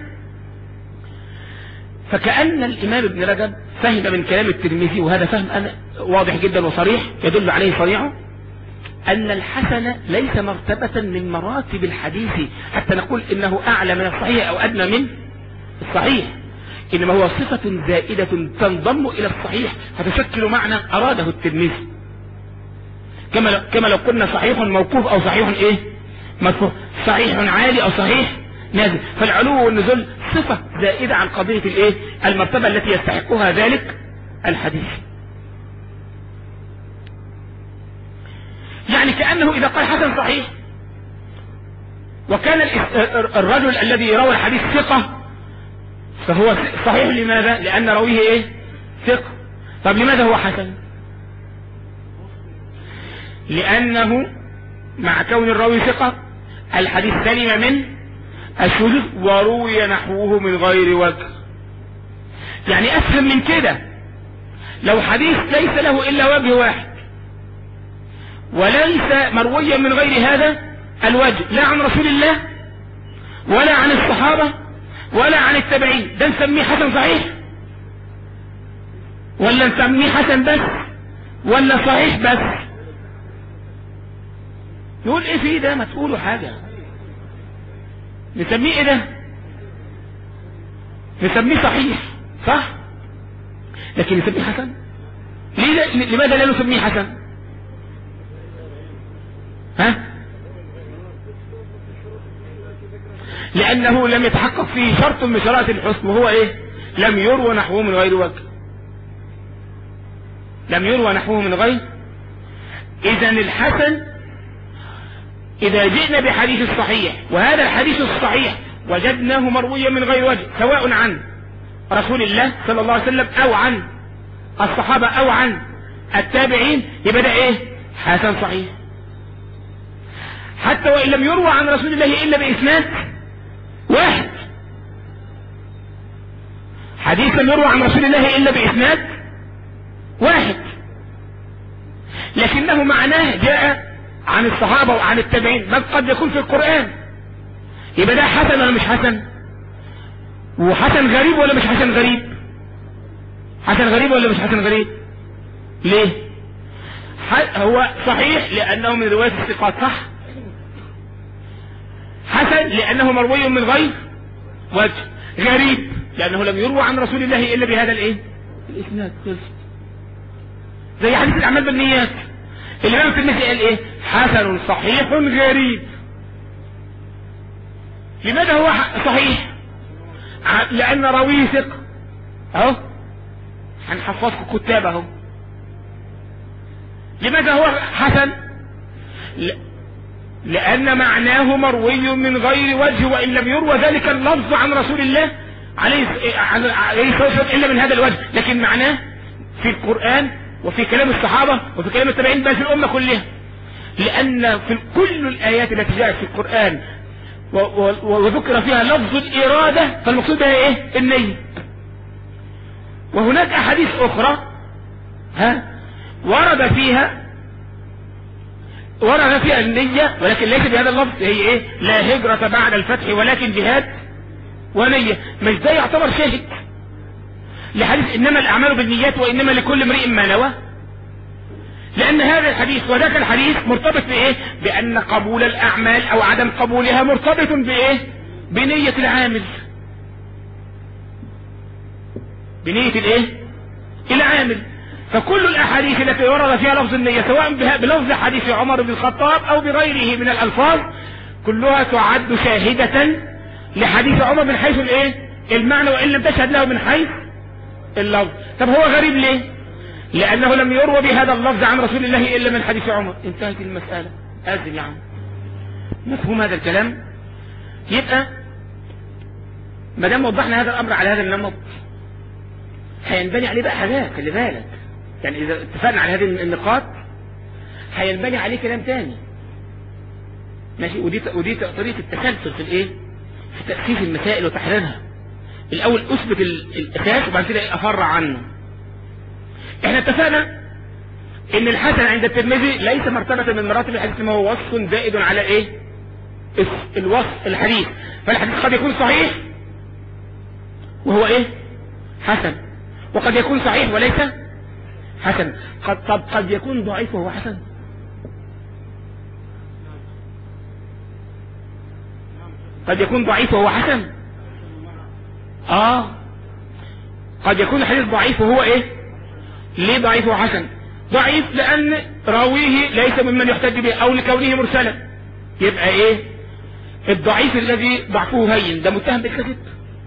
فكأن الإمام ابن رجب فهم من كلام الترمذي، وهذا فهم أنا واضح جدا وصريح يدل عليه صريعه، أن الحسن ليس مرتبة من مراتب الحديث حتى نقول إنه أعلى من الصحيح أو أدنى من الصحيح، إنما هو صفة زائدة تنضم إلى الصحيح فتشكل معنى أراده الترمذي، كما لو, كما لو قلنا صحيح موقوف أو صحيح إيه مرفوع، صحيح عالي أو صحيح نازل. فالعلو والنزول صفة زائدة عن قضية الايه المرتبة التي يستحقها ذلك الحديث. يعني كأنه إذا قال حسن صحيح وكان الرجل الذي روى الحديث ثقة فهو صحيح. لماذا؟ لأن رويه ايه؟ ثقة. طب لماذا هو حسن؟ لأنه مع كون الراوي ثقة الحديث سلم من الشذوذ وروي نحوه من غير وجه. يعني أفهم من كده، لو حديث ليس له إلا وجه واحد وليس مرويا من غير هذا الوجه، لا عن رسول الله ولا عن الصحابة ولا عن التابعين، ده نسميه حسن صحيح ولا نسميه حسن بس ولا صحيح بس؟ يقول ايه فيه ده؟ ما تقولوا حاجة. نسميه ايه ده؟ نسميه صحيح صح، لكن نسميه حسن ليه؟ لماذا لا نسميه حسن؟ ها؟ لأنه لم يتحقق فيه شرط من شرائط الحسن، وهو ايه؟ لم يروى نحوه من غير وجه. لم يروى نحوه من غير. إذا الحسن إذا جئنا بحديث الصحيح وهذا الحديث الصحيح وجدناه مرويا من غير وجه، سواء عن رسول الله صلى الله عليه وسلم أو عن الصحابة أو عن التابعين، يبقى ده إيه؟ حسن صحيح. حتى وإن لم يروى عن رسول الله إلا بإسناد واحد، حديث لم يروى عن رسول الله إلا بإسناد واحد لكنه معناه جاء عن الصحابة وعن التابعين، بل قد يكون في القرآن. يبقى ده حسن ولا مش حسن؟ وحسن غريب ولا مش حسن غريب؟ حسن غريب ولا مش حسن غريب؟ ليه؟ هو صحيح لأنه من رواية الثقات، صح؟ حسن لأنه مروي من غير وجه. غريب لأنه لم يروى عن رسول الله إلا بهذا الإيه؟ الإسناد. زي حديث الأعمال بالنيات، الإمام الترمذي قال إيه؟ حسن صحيح غريب. لماذا هو صحيح؟ لأن راويه ثقة. أهو هنحفظكم كتاب أهو. لماذا هو حسن؟ لأن معناه مروي من غير وجه، وإن لم يروى ذلك اللفظ عن رسول الله عليه الصلاة والسلام إلا من هذا الوجه، لكن معناه في القرآن وفي كلام الصحابة وفي كلام التابعين بل في الأمة كلها. لأن في كل الآيات التي جاءت في القرآن وذكر فيها لفظ الإرادة فالمقصود بها إيه؟ النية. وهناك أحاديث أخرى ها ورد فيها ورد فيها النية ولكن ليس بهذا اللفظ، هي إيه؟ لا هجرة بعد الفتح ولكن جهاد ونية. مش ده يعتبر شاهد لحديث إنما الأعمال بالنيات وإنما لكل امرئ ما نوى؟ لأن هذا الحديث وذاك الحديث مرتبط بإيه؟ بأن قبول الأعمال أو عدم قبولها مرتبط بإيه؟ بنية العامل. بنية الإيه؟ العامل. فكل الأحاديث التي ورد فيها لفظ النية سواء بلفظ حديث عمر بن الخطاب أو بغيره من الألفاظ كلها تعد شاهدة لحديث عمر من حيث الإيه؟ المعنى، وإن لم تشهد له من حيث اللفظ. طب هو غريب ليه؟ لأنه لم يروى بهذا اللفظ عن رسول الله إلا من حديث عمر. انتهت المسألة. أذن يا عم. مفهوم هذا الكلام؟ يبقى ما دام وضحنا هذا الأمر على هذا النمط هينبني عليه بقى حاجات، خلي بالك. يعني إذا اتفقنا على هذه النقاط هينبني عليه كلام تاني. ماشي؟ ودي ودي طريقة التسلسل في الإيه؟ في تأسيس المسائل وتحريرها. الأول أثبت الأساس وبعد كده أفرع عنه. احنا اتفقنا ان الحسن عند الترمذي ليس مرتبة من مراتب الحديث، ما هو وصف زائد على ايه؟ الوصف الحديث. فالحديث قد يكون صحيح وهو ايه؟ حسن، وقد يكون صحيح وليس حسن. قد طب قد يكون ضعيف وهو حسن. قد يكون ضعيف وهو حسن. اه قد يكون الحديث ضعيف وهو ايه؟ ليه ضعيف وحسن؟ ضعيف لأن راويه ليس ممن يحتج به أو لكونه مرسلا. يبقى إيه؟ الضعيف الذي ضعفه هين ده متهم بالكذب.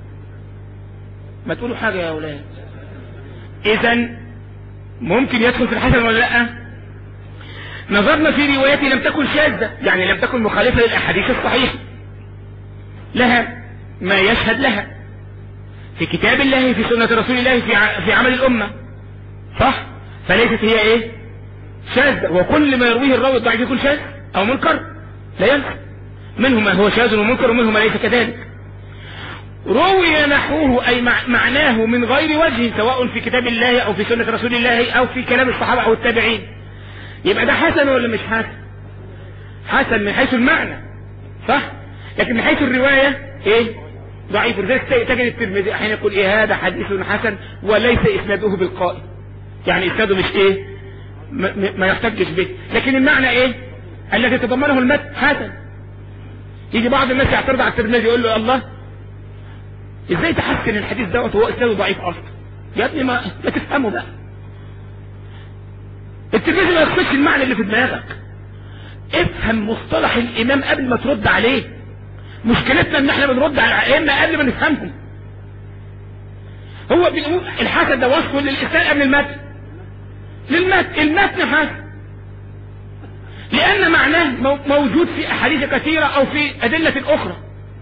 ما تقولوا حاجة يا أولاد. إذن ممكن يدخل في الحسن ولا لأ؟ نظرنا في روايته لم تكن شاذة، يعني لم تكن مخالفة للأحاديث الصحيحة، لها ما يشهد لها في كتاب الله في سنة رسول الله في في عمل الأمة، صح؟ فليست هي ايه؟ شاذة. وكل ما يرويه الراوي الضعيف يكون شاذ او منكر لا ينفع. منه ما هو شاذ ومنكر ومنه ما ليس كذلك. روي نحوه اي معناه من غير وجه سواء في كتاب الله او في سنة رسول الله او في كلام الصحابة او التابعين. يبقى ده حسن ولا مش حسن؟ حسن من حيث المعنى، صح؟ لكن من حيث الرواية ايه؟ ضعيف. لذلك تجد الترمذي احيانا يقول ايه؟ هذا حديث حسن وليس اسناده بالقائم. يعني اسناده مش ايه؟ ما, ما يحتجش به، لكن المعنى ايه؟ الذي تضمنه المتن حسن. يجي بعض الناس يعترض على الترمذي يقول له الله ازاي تحسن الحديث دوت وهو اسناده ضعيف اصلا؟ يا ابني ما, ما تفهمه بقى. الترمذي ما يقصدش المعنى اللي في دماغك. افهم مصطلح الامام قبل ما ترد عليه. مشكلتنا ان احنا بنرد على الائمه قبل ما نفهمهم. هو بيقول الحسن ده وصف للإسناد قبل المتن. للمتن المتن حسن لأن معناه موجود في أحاديث كثيرة أو في أدلة أخرى.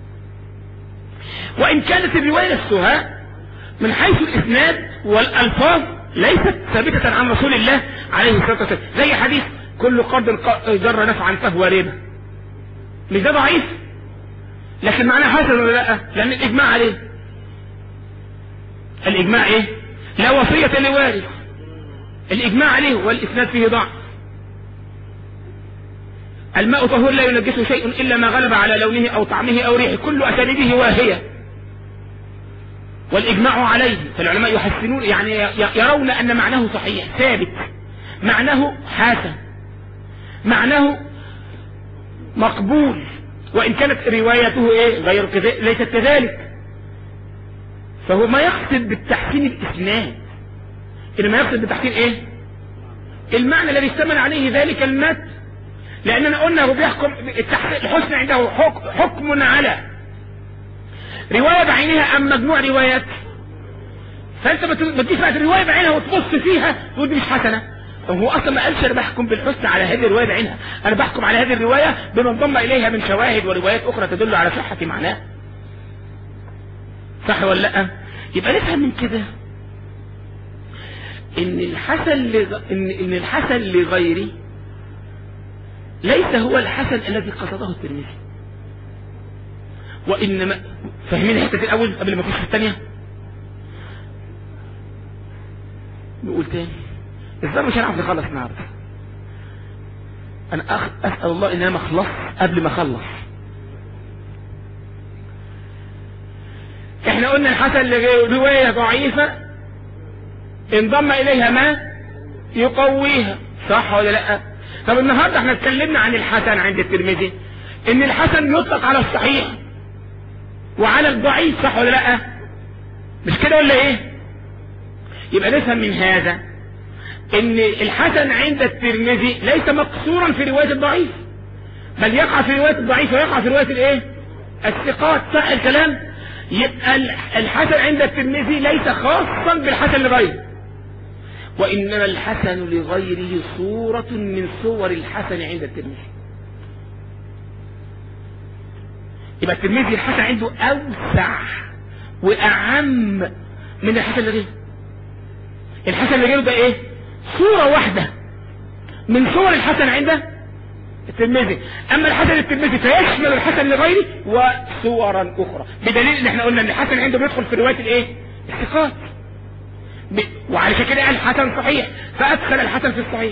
وإن كانت الرواية نفسها من حيث الإسناد والألفاظ ليست ثابتة عن رسول الله عليه الصلاة والسلام، زي حديث كل قرض جر نفعا فهو ربا. مش ده ضعيف؟ لكن معناه حسن ولا لا؟ لأن الإجماع عليه. الإجماع إيه؟ لا وصية لوارث. الإجماع عليه والإسناد فيه ضعف. الماء طهور لا ينجسه شيء إلا ما غلب على لونه أو طعمه أو ريحه، كل أسانيده واهية والإجماع عليه. فالعلماء يحسنون يعني يرون أن معناه صحيح ثابت، معناه حسن، معناه مقبول، وإن كانت روايته إيه غير كذلك ليست كذلك. فهو ما يقصد بالتحسين الإسناد، إنما يقصد بالتحسين إيه المعنى الذي اشتمل عليه ذلك المتن، لأننا قلنا هو بيحكم الحسن عنده حكم على رواية بعينها أم مجموع روايات. فأنت ما تجيش بقى الرواية بعينها وتبص فيها تقول دي مش حسنة. هو أصلا ما قالش أنا بحكم بالحسن على هذه الرواية بعينها، أنا بحكم على هذه الرواية بما انضم إليها من شواهد وروايات أخرى تدل على صحة معناه. صح ولا لا؟ يبقى نفهم من كده إن الحسن لغ... إن... إن الحسن لغيره ليس هو الحسن الذي قصده الترمذي، وإنما فاهمين الحتة الأول قبل ما نخش في الثانية؟ نقول تاني الظاهر مش هنعرف نخلص النهارده. أنا أخ... أسأل الله إن أنا ما أخلص قبل ما أخلص. إحنا قلنا الحسن لرواية ضعيفة انضم إليها ما يقويها، صح ولا لأ؟ طب النهاردة احنا اتكلمنا عن الحسن عند الترمذي ان الحسن يطلق على الصحيح وعلى الضعيف، صح ولا لا؟ مش كده ولا ايه؟ يبقى نفهم من هذا ان الحسن عند الترمذي ليس مقصورا في رواية الضعيف، بل يقع في رواية الضعيف ويقع في رواية الايه الثقات. صح الكلام؟ يبقى الحسن عند الترمذي ليس خاصا بالحسن لغيره، وإنما الحسن لغيره صورة من صور الحسن عند الترمذي. يبقى الترمذي الحسن عنده أوسع وأعم من الحسن لغيره. الحسن لغيره ده إيه؟ صورة واحدة من صور الحسن عند الترمذي، أما الحسن الترمذي فيشمل الحسن لغيره وصورا أخرى، بدليل إن احنا قلنا إن الحسن عنده بيدخل في رواية الإيه؟ الثقات، وعلى كده قال حسن صحيح فأدخل الحسن في الصحيح.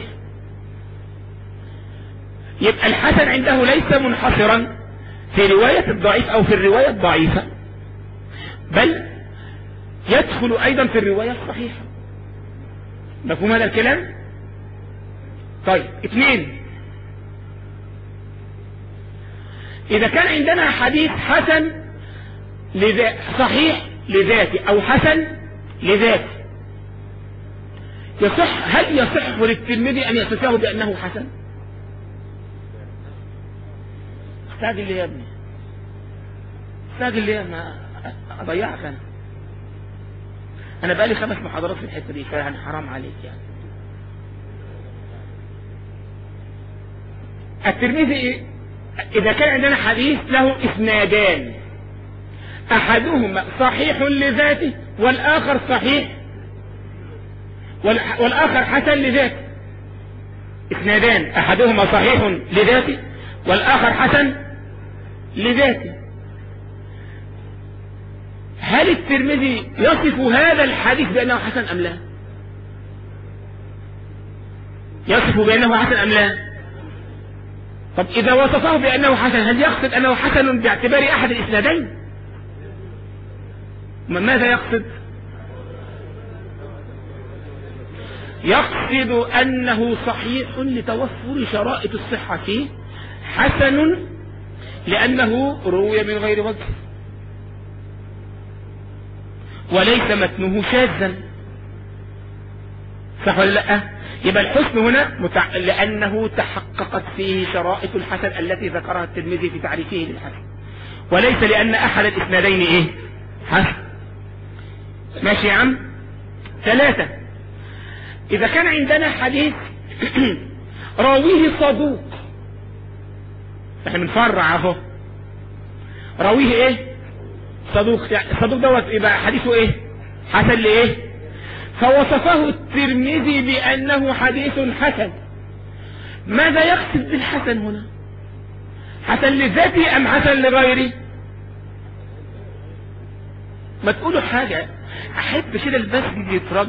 يبقى الحسن عنده ليس منحصرا في رواية الضعيف أو في الرواية الضعيفة، بل يدخل أيضا في الرواية الصحيحة. مفهوم هذا الكلام؟ طيب اثنين، إذا كان عندنا حديث حسن لذا صحيح لذاته أو حسن لذاته، يصح هل يصح للترمذي أن يصفه بأنه حسن؟ استعجل لي يا ابني، استعجل لي ما أضيعك أنا. أنا بقالي خمس محاضرات في الحتة دي، فيعني حرام عليك يعني. الترمذي إذا كان عندنا حديث له إسنادان، أحدهما صحيح لذاته والآخر صحيح والآخر حسن لذاته، اثنادان أحدهما صحيح لذاته والآخر حسن لذاته، هل الترمذي يصف هذا الحديث بأنه حسن أم لا؟ يصف بأنه حسن أم لا؟ طب إذا وصفه بأنه حسن هل يقصد أنه حسن باعتبار أحد الإسنادين؟ ماذا يقصد؟ يقصد أنه صحيح لتوفر شرائط الصحة فيه، حسن لأنه روي من غير وجه، وليس متنه شاذا. صح ولا لا؟ يبقى الحسن هنا متع... لأنه تحققت فيه شرائط الحسن التي ذكرها الترمذي في تعريفه للحسن، وليس لأن أحد الإسنادين إيه؟ حسن. ماشي يا عم؟ ثلاثة، إذا كان عندنا حديث راويه صدوق، احنا بنفرع اهو، راويه ايه؟ صدوق، يعني صدوق دوت يبقى حديثه ايه؟ حسن لايه؟ فوصفه الترمذي بأنه حديث حسن. ماذا يقصد بالحسن هنا؟ حسن لذاته أم حسن لغيره؟ ما تقولوا حاجة، أحب كده المسجد يترج،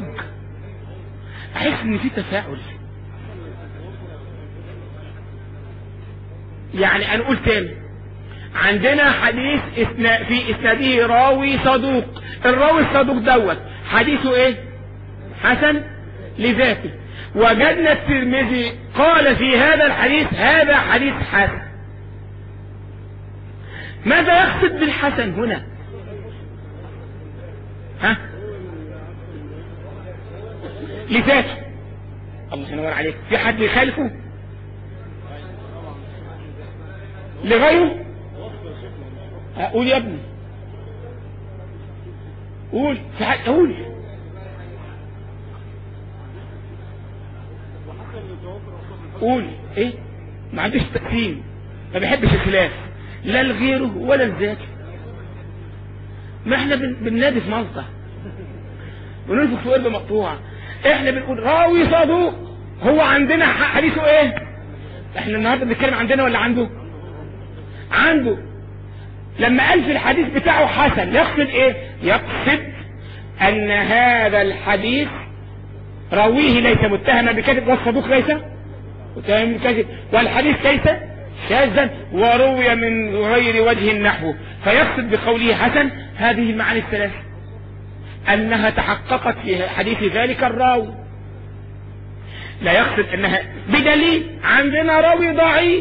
أحس إن في تفاعل. يعني هنقول تاني، عندنا حديث إثناء في إسناده راوي صدوق، الراوي الصدوق دوت حديثه ايه؟ حسن لذاته. وجدنا الترمذي قال في هذا الحديث هذا حديث حسن. ماذا يقصد بالحسن هنا؟ ها؟ لذاته. الله ينور عليك. في حد يخالفه؟ لغيره؟ قول يا ابني، قول. في حد قول. قول ايه؟ ما عندوش تقسيم، ما بيحبش الخلاف لا لغيره ولا لذاته. ما احنا بننادي في ملطة وننفخ في قربة مقطوعة. احنا بنقول راوي صدوق، هو عندنا حديثه ايه؟ احنا النهارده بنتكلم عندنا ولا عنده؟ عنده. لما قال في الحديث بتاعه حسن يقصد ايه؟ يقصد ان هذا الحديث راويه ليس متهما بكذب والصدوق ليس متهم بكذب، والحديث ليس شاذا وروي من غير وجه نحوه. فيقصد بقوله حسن هذه المعاني الثلاث، انها تحققت في حديث ذلك الراوي. لا يقصد انها بدليل عندنا راوي ضعيف،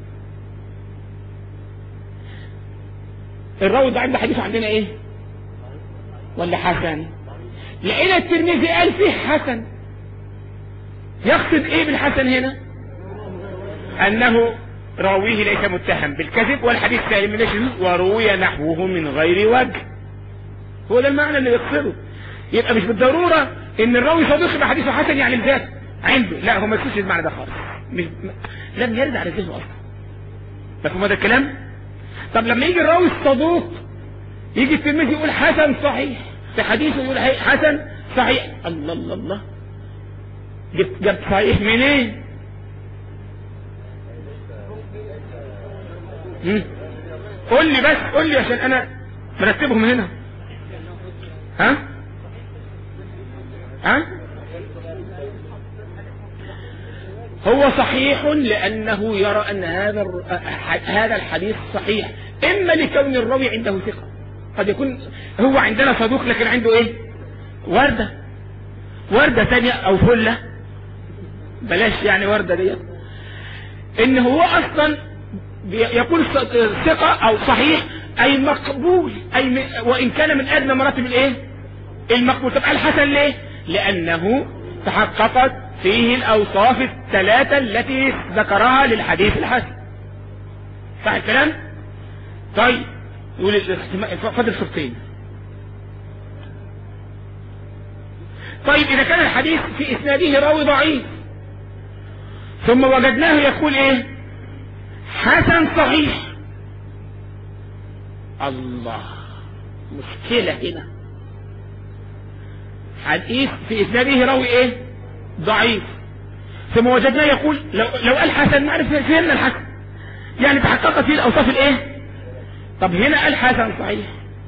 الراوي ضعيف ده حديثه عندنا ايه ولا حسن؟ لقينا الترمذي قال فيه حسن. يقصد ايه بالحسن هنا؟ انه راويه ليس متهم بالكذب والحديث سالم من الشذوذ وروي نحوه من غير وجه. هو ده المعنى اللي يقصده. يبقى مش بالضروره ان الراوي صديق يبقى حديثه حسن يعني الذات عنده، لا هو ما يقصدش المعنى ده خالص، مش لم يرد على ذهنه اصلا. مفهوم هذا الكلام؟ طب لما يجي الراوي الصدوق يجي الترمذي يقول حسن صحيح، في حديثه يقول حسن صحيح، الله الله الله، جبت جبت صحيح منين؟ إيه؟ قول لي بس، قول لي عشان انا مرتبهم هنا. ها ها هو صحيح لانه يرى ان هذا هذا الحديث صحيح، اما لكون الراوي عنده ثقة، قد يكون هو عندنا صدوق لكن عنده ايه؟ وردة وردة ثانية او فلة، بلاش يعني وردة ديت، ان هو اصلا يقول ثقة او صحيح اي مقبول، اي وان كان من ادنى مراتب الايه؟ المقبول. طب الحسن ليه؟ لانه تحققت فيه الاوصاف الثلاثة التي ذكرها للحديث الحسن. صح الكلام؟ طيب يقول فضل صفتين. طيب اذا كان الحديث في اسناده راوي ضعيف ثم وجدناه يقول ايه؟ حسن صحيح، الله، مشكلة هنا. حديث في اسناده راوي ايه؟ ضعيف، ثم وجدناه يقول لو, لو قال حسن نعرف فهمنا الحسن، يعني تحققت فيه الاوصاف الايه؟ طب هنا قال حسن صحيح،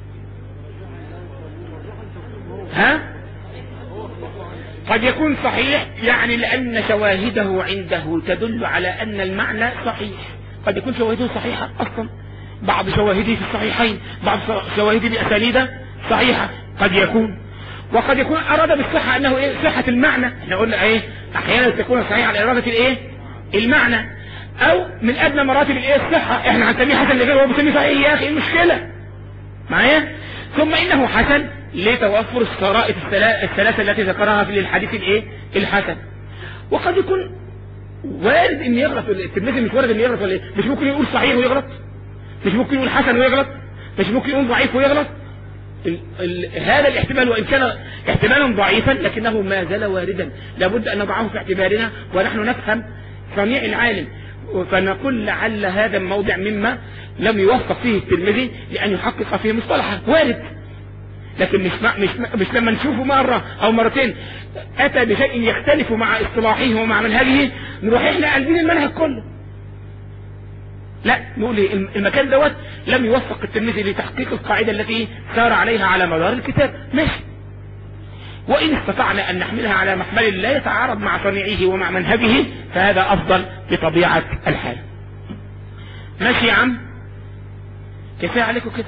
ها؟ قد يكون صحيح يعني لأن شواهده عنده تدل على أن المعنى صحيح، قد يكون شواهده صحيحة أصلا، بعض شواهده في الصحيحين، بعض شواهده بأسانيد صحيحة قد يكون، وقد يكون أراد بالصحة أنه إيه؟ صحة المعنى. احنا قلنا إيه؟ أحيانا تكون صحيحة على إرادة الإيه؟ المعنى، أو من أدنى مراتب الإيه؟ الصحة، احنا هنسميه حسن لغيره وهو بيسميه صحيح، يا أخي المشكلة معايا؟ ثم إنه حسن لتوفر الشرائط الثلاثة التي ذكرها في الحديث الايه؟ الحسن. وقد يكون وارد ان يغلط، الترمذي مش وارد ان يغلط ولا ايه؟ مش ممكن يقول صحيح ويغلط، مش ممكن يقول حسن ويغلط، مش ممكن يقول ضعيف ويغلط. ال ال هذا الاحتمال وان كان احتمالا ضعيفا لكنه ما زال واردا، لابد ان نضعه في اعتبارنا ونحن نفهم صنيع العالم، فنقول لعل هذا الموضع مما لم يوفق فيه الترمذي لان يحقق فيه مصطلحا، وارد. لكن مش, مش, مش لما نشوفه مرة او مرتين اتى بشيء يختلف مع اصطلاحه ومع منهجه نروح احنا قلبين المنهج كله. لا، نقول المكان دوت لم يوفق الترمذي لتحقيق القاعدة التي سار عليها على مدار الكتاب، ماشي. وان استطعنا ان نحملها على محمل لا يتعارض مع صنيعه ومع منهجه فهذا افضل بطبيعة الحال. ماشي يا عم، كفاية عليكم كده.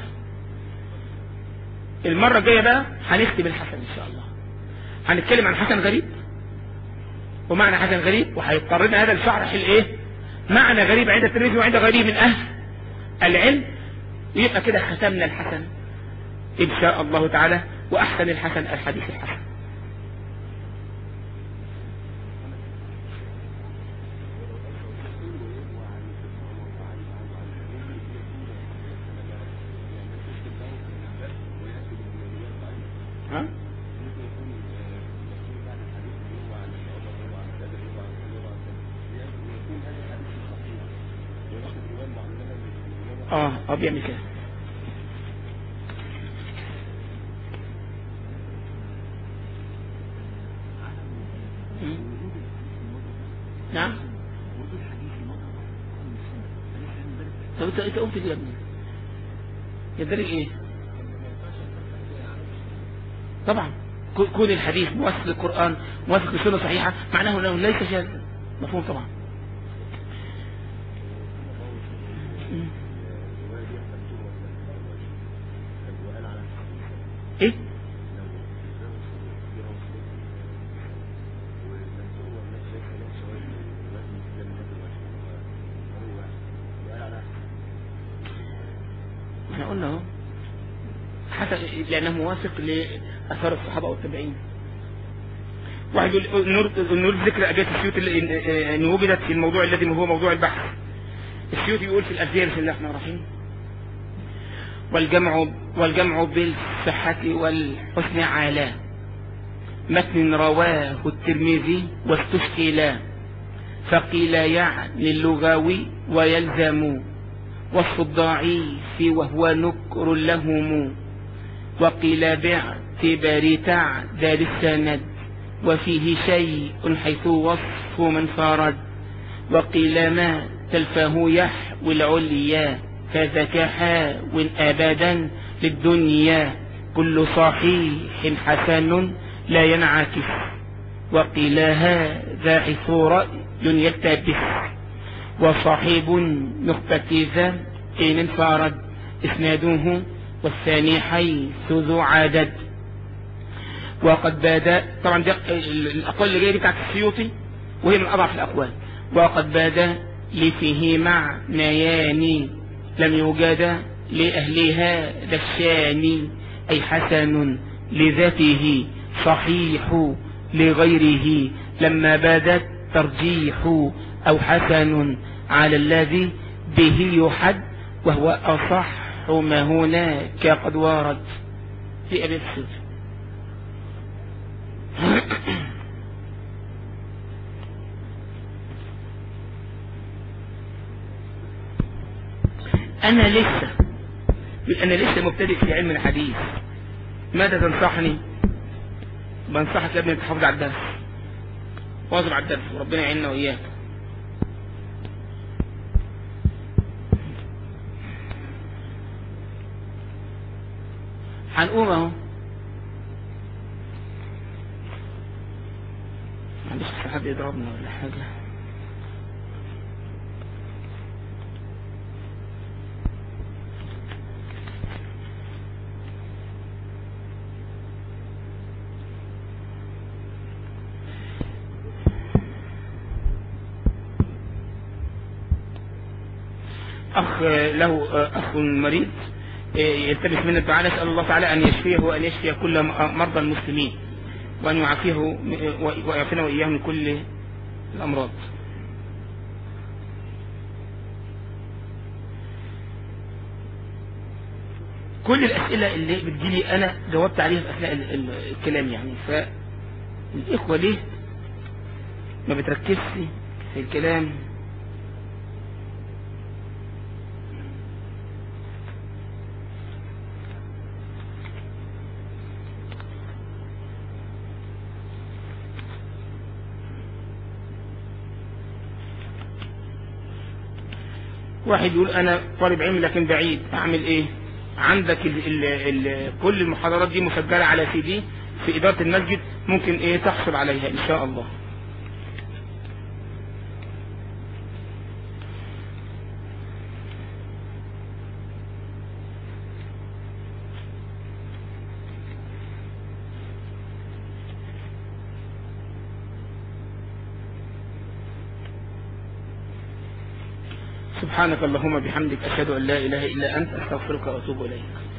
المرة الجاية بقى هنكتب الحسن ان شاء الله، هنتكلم عن حسن غريب ومعنى حسن غريب، وهيضطرنا هذا لشرح الايه معنى غريب عند الترمذي وعند غريب من اهل العلم. يبقى كده ختمنا الحسن ان شاء الله تعالى. واحسن الحسن الحديث الحسن. ها؟ اه اه بيعمل كده. نعم. طب انت انت قلت ليه يا ابني؟ يدرج ايه؟ طبعا كون الحديث موافق للقرآن موافق للسنة صحيحة معناه انه ليس شاذا. مفهوم طبعا. ايه؟ احنا قلنا اهو حتى لانه موافق لاثار الصحابه والتابعين. واحد يقول نور ذكر ابيات السيوطي ان وجدت في الموضوع الذي هو موضوع البحث. السيوطي يقول في الألفية بسم الله الرحمن الرحيم: والجمع والجمع بالصحة والحسن علا متن رواه الترمذي واستشكلا فقيل يعني اللغوي ويلزم وصف الضعيف وهو نكر لهم وقيل باعتبار تعداد السند وفيه شيء حيث وصف من فرد وقيل ما تلفه يحوي العليا فذاك حاو أبدا للدنيا كل صحيح حسن لا ينعكس وقيل هذا حيث رأي يلتبس وصاحب نخبة ذا إن انفرد إسناده والثاني حيث ذو عدد. وقد بدا طبعا دي الأقوال اللي جاية دي بتاعت السيوطي وهي من أضعف الأقوال. وقد بدا لفيه معنيان لم يوجد لأهلها ذا الشان أي حسن لذاته صحيح لغيره لما بدا ترجيح أو حسن على الذي به يحد وهو أصح ما هناك قد ورد في أبي السود. أنا لسه أنا لسه مبتدئ في علم الحديث. ماذا تنصحني؟ بنصحك يا ابني تحافظ على الدرس، واظب على الدرس وربنا يعيننا وإياك. هنقوم اهو. معلش حد يضربنا ولا حاجة. أخ له أخ مريض يلتبس من الدعاء، نسأل الله تعالى أن يشفيه وأن يشفي كل مرضى المسلمين وأن يعافيه ويعافينا وإياه من كل الأمراض. كل الأسئلة اللي بتجيلي أنا جاوبت عليها في أثناء الكلام يعني. فالإخوة ليه ما بتركزش في الكلام؟ واحد يقول انا طالب علم لكن بعيد، اعمل ايه؟ عندك ال ال ال كل المحاضرات دي مسجلة على سي دي في ادارة المسجد، ممكن ايه تحصل عليها ان شاء الله. سبحانك اللهم بحمدك أشهد أن لا إله إلا أنت أستغفرك وأتوب إليك.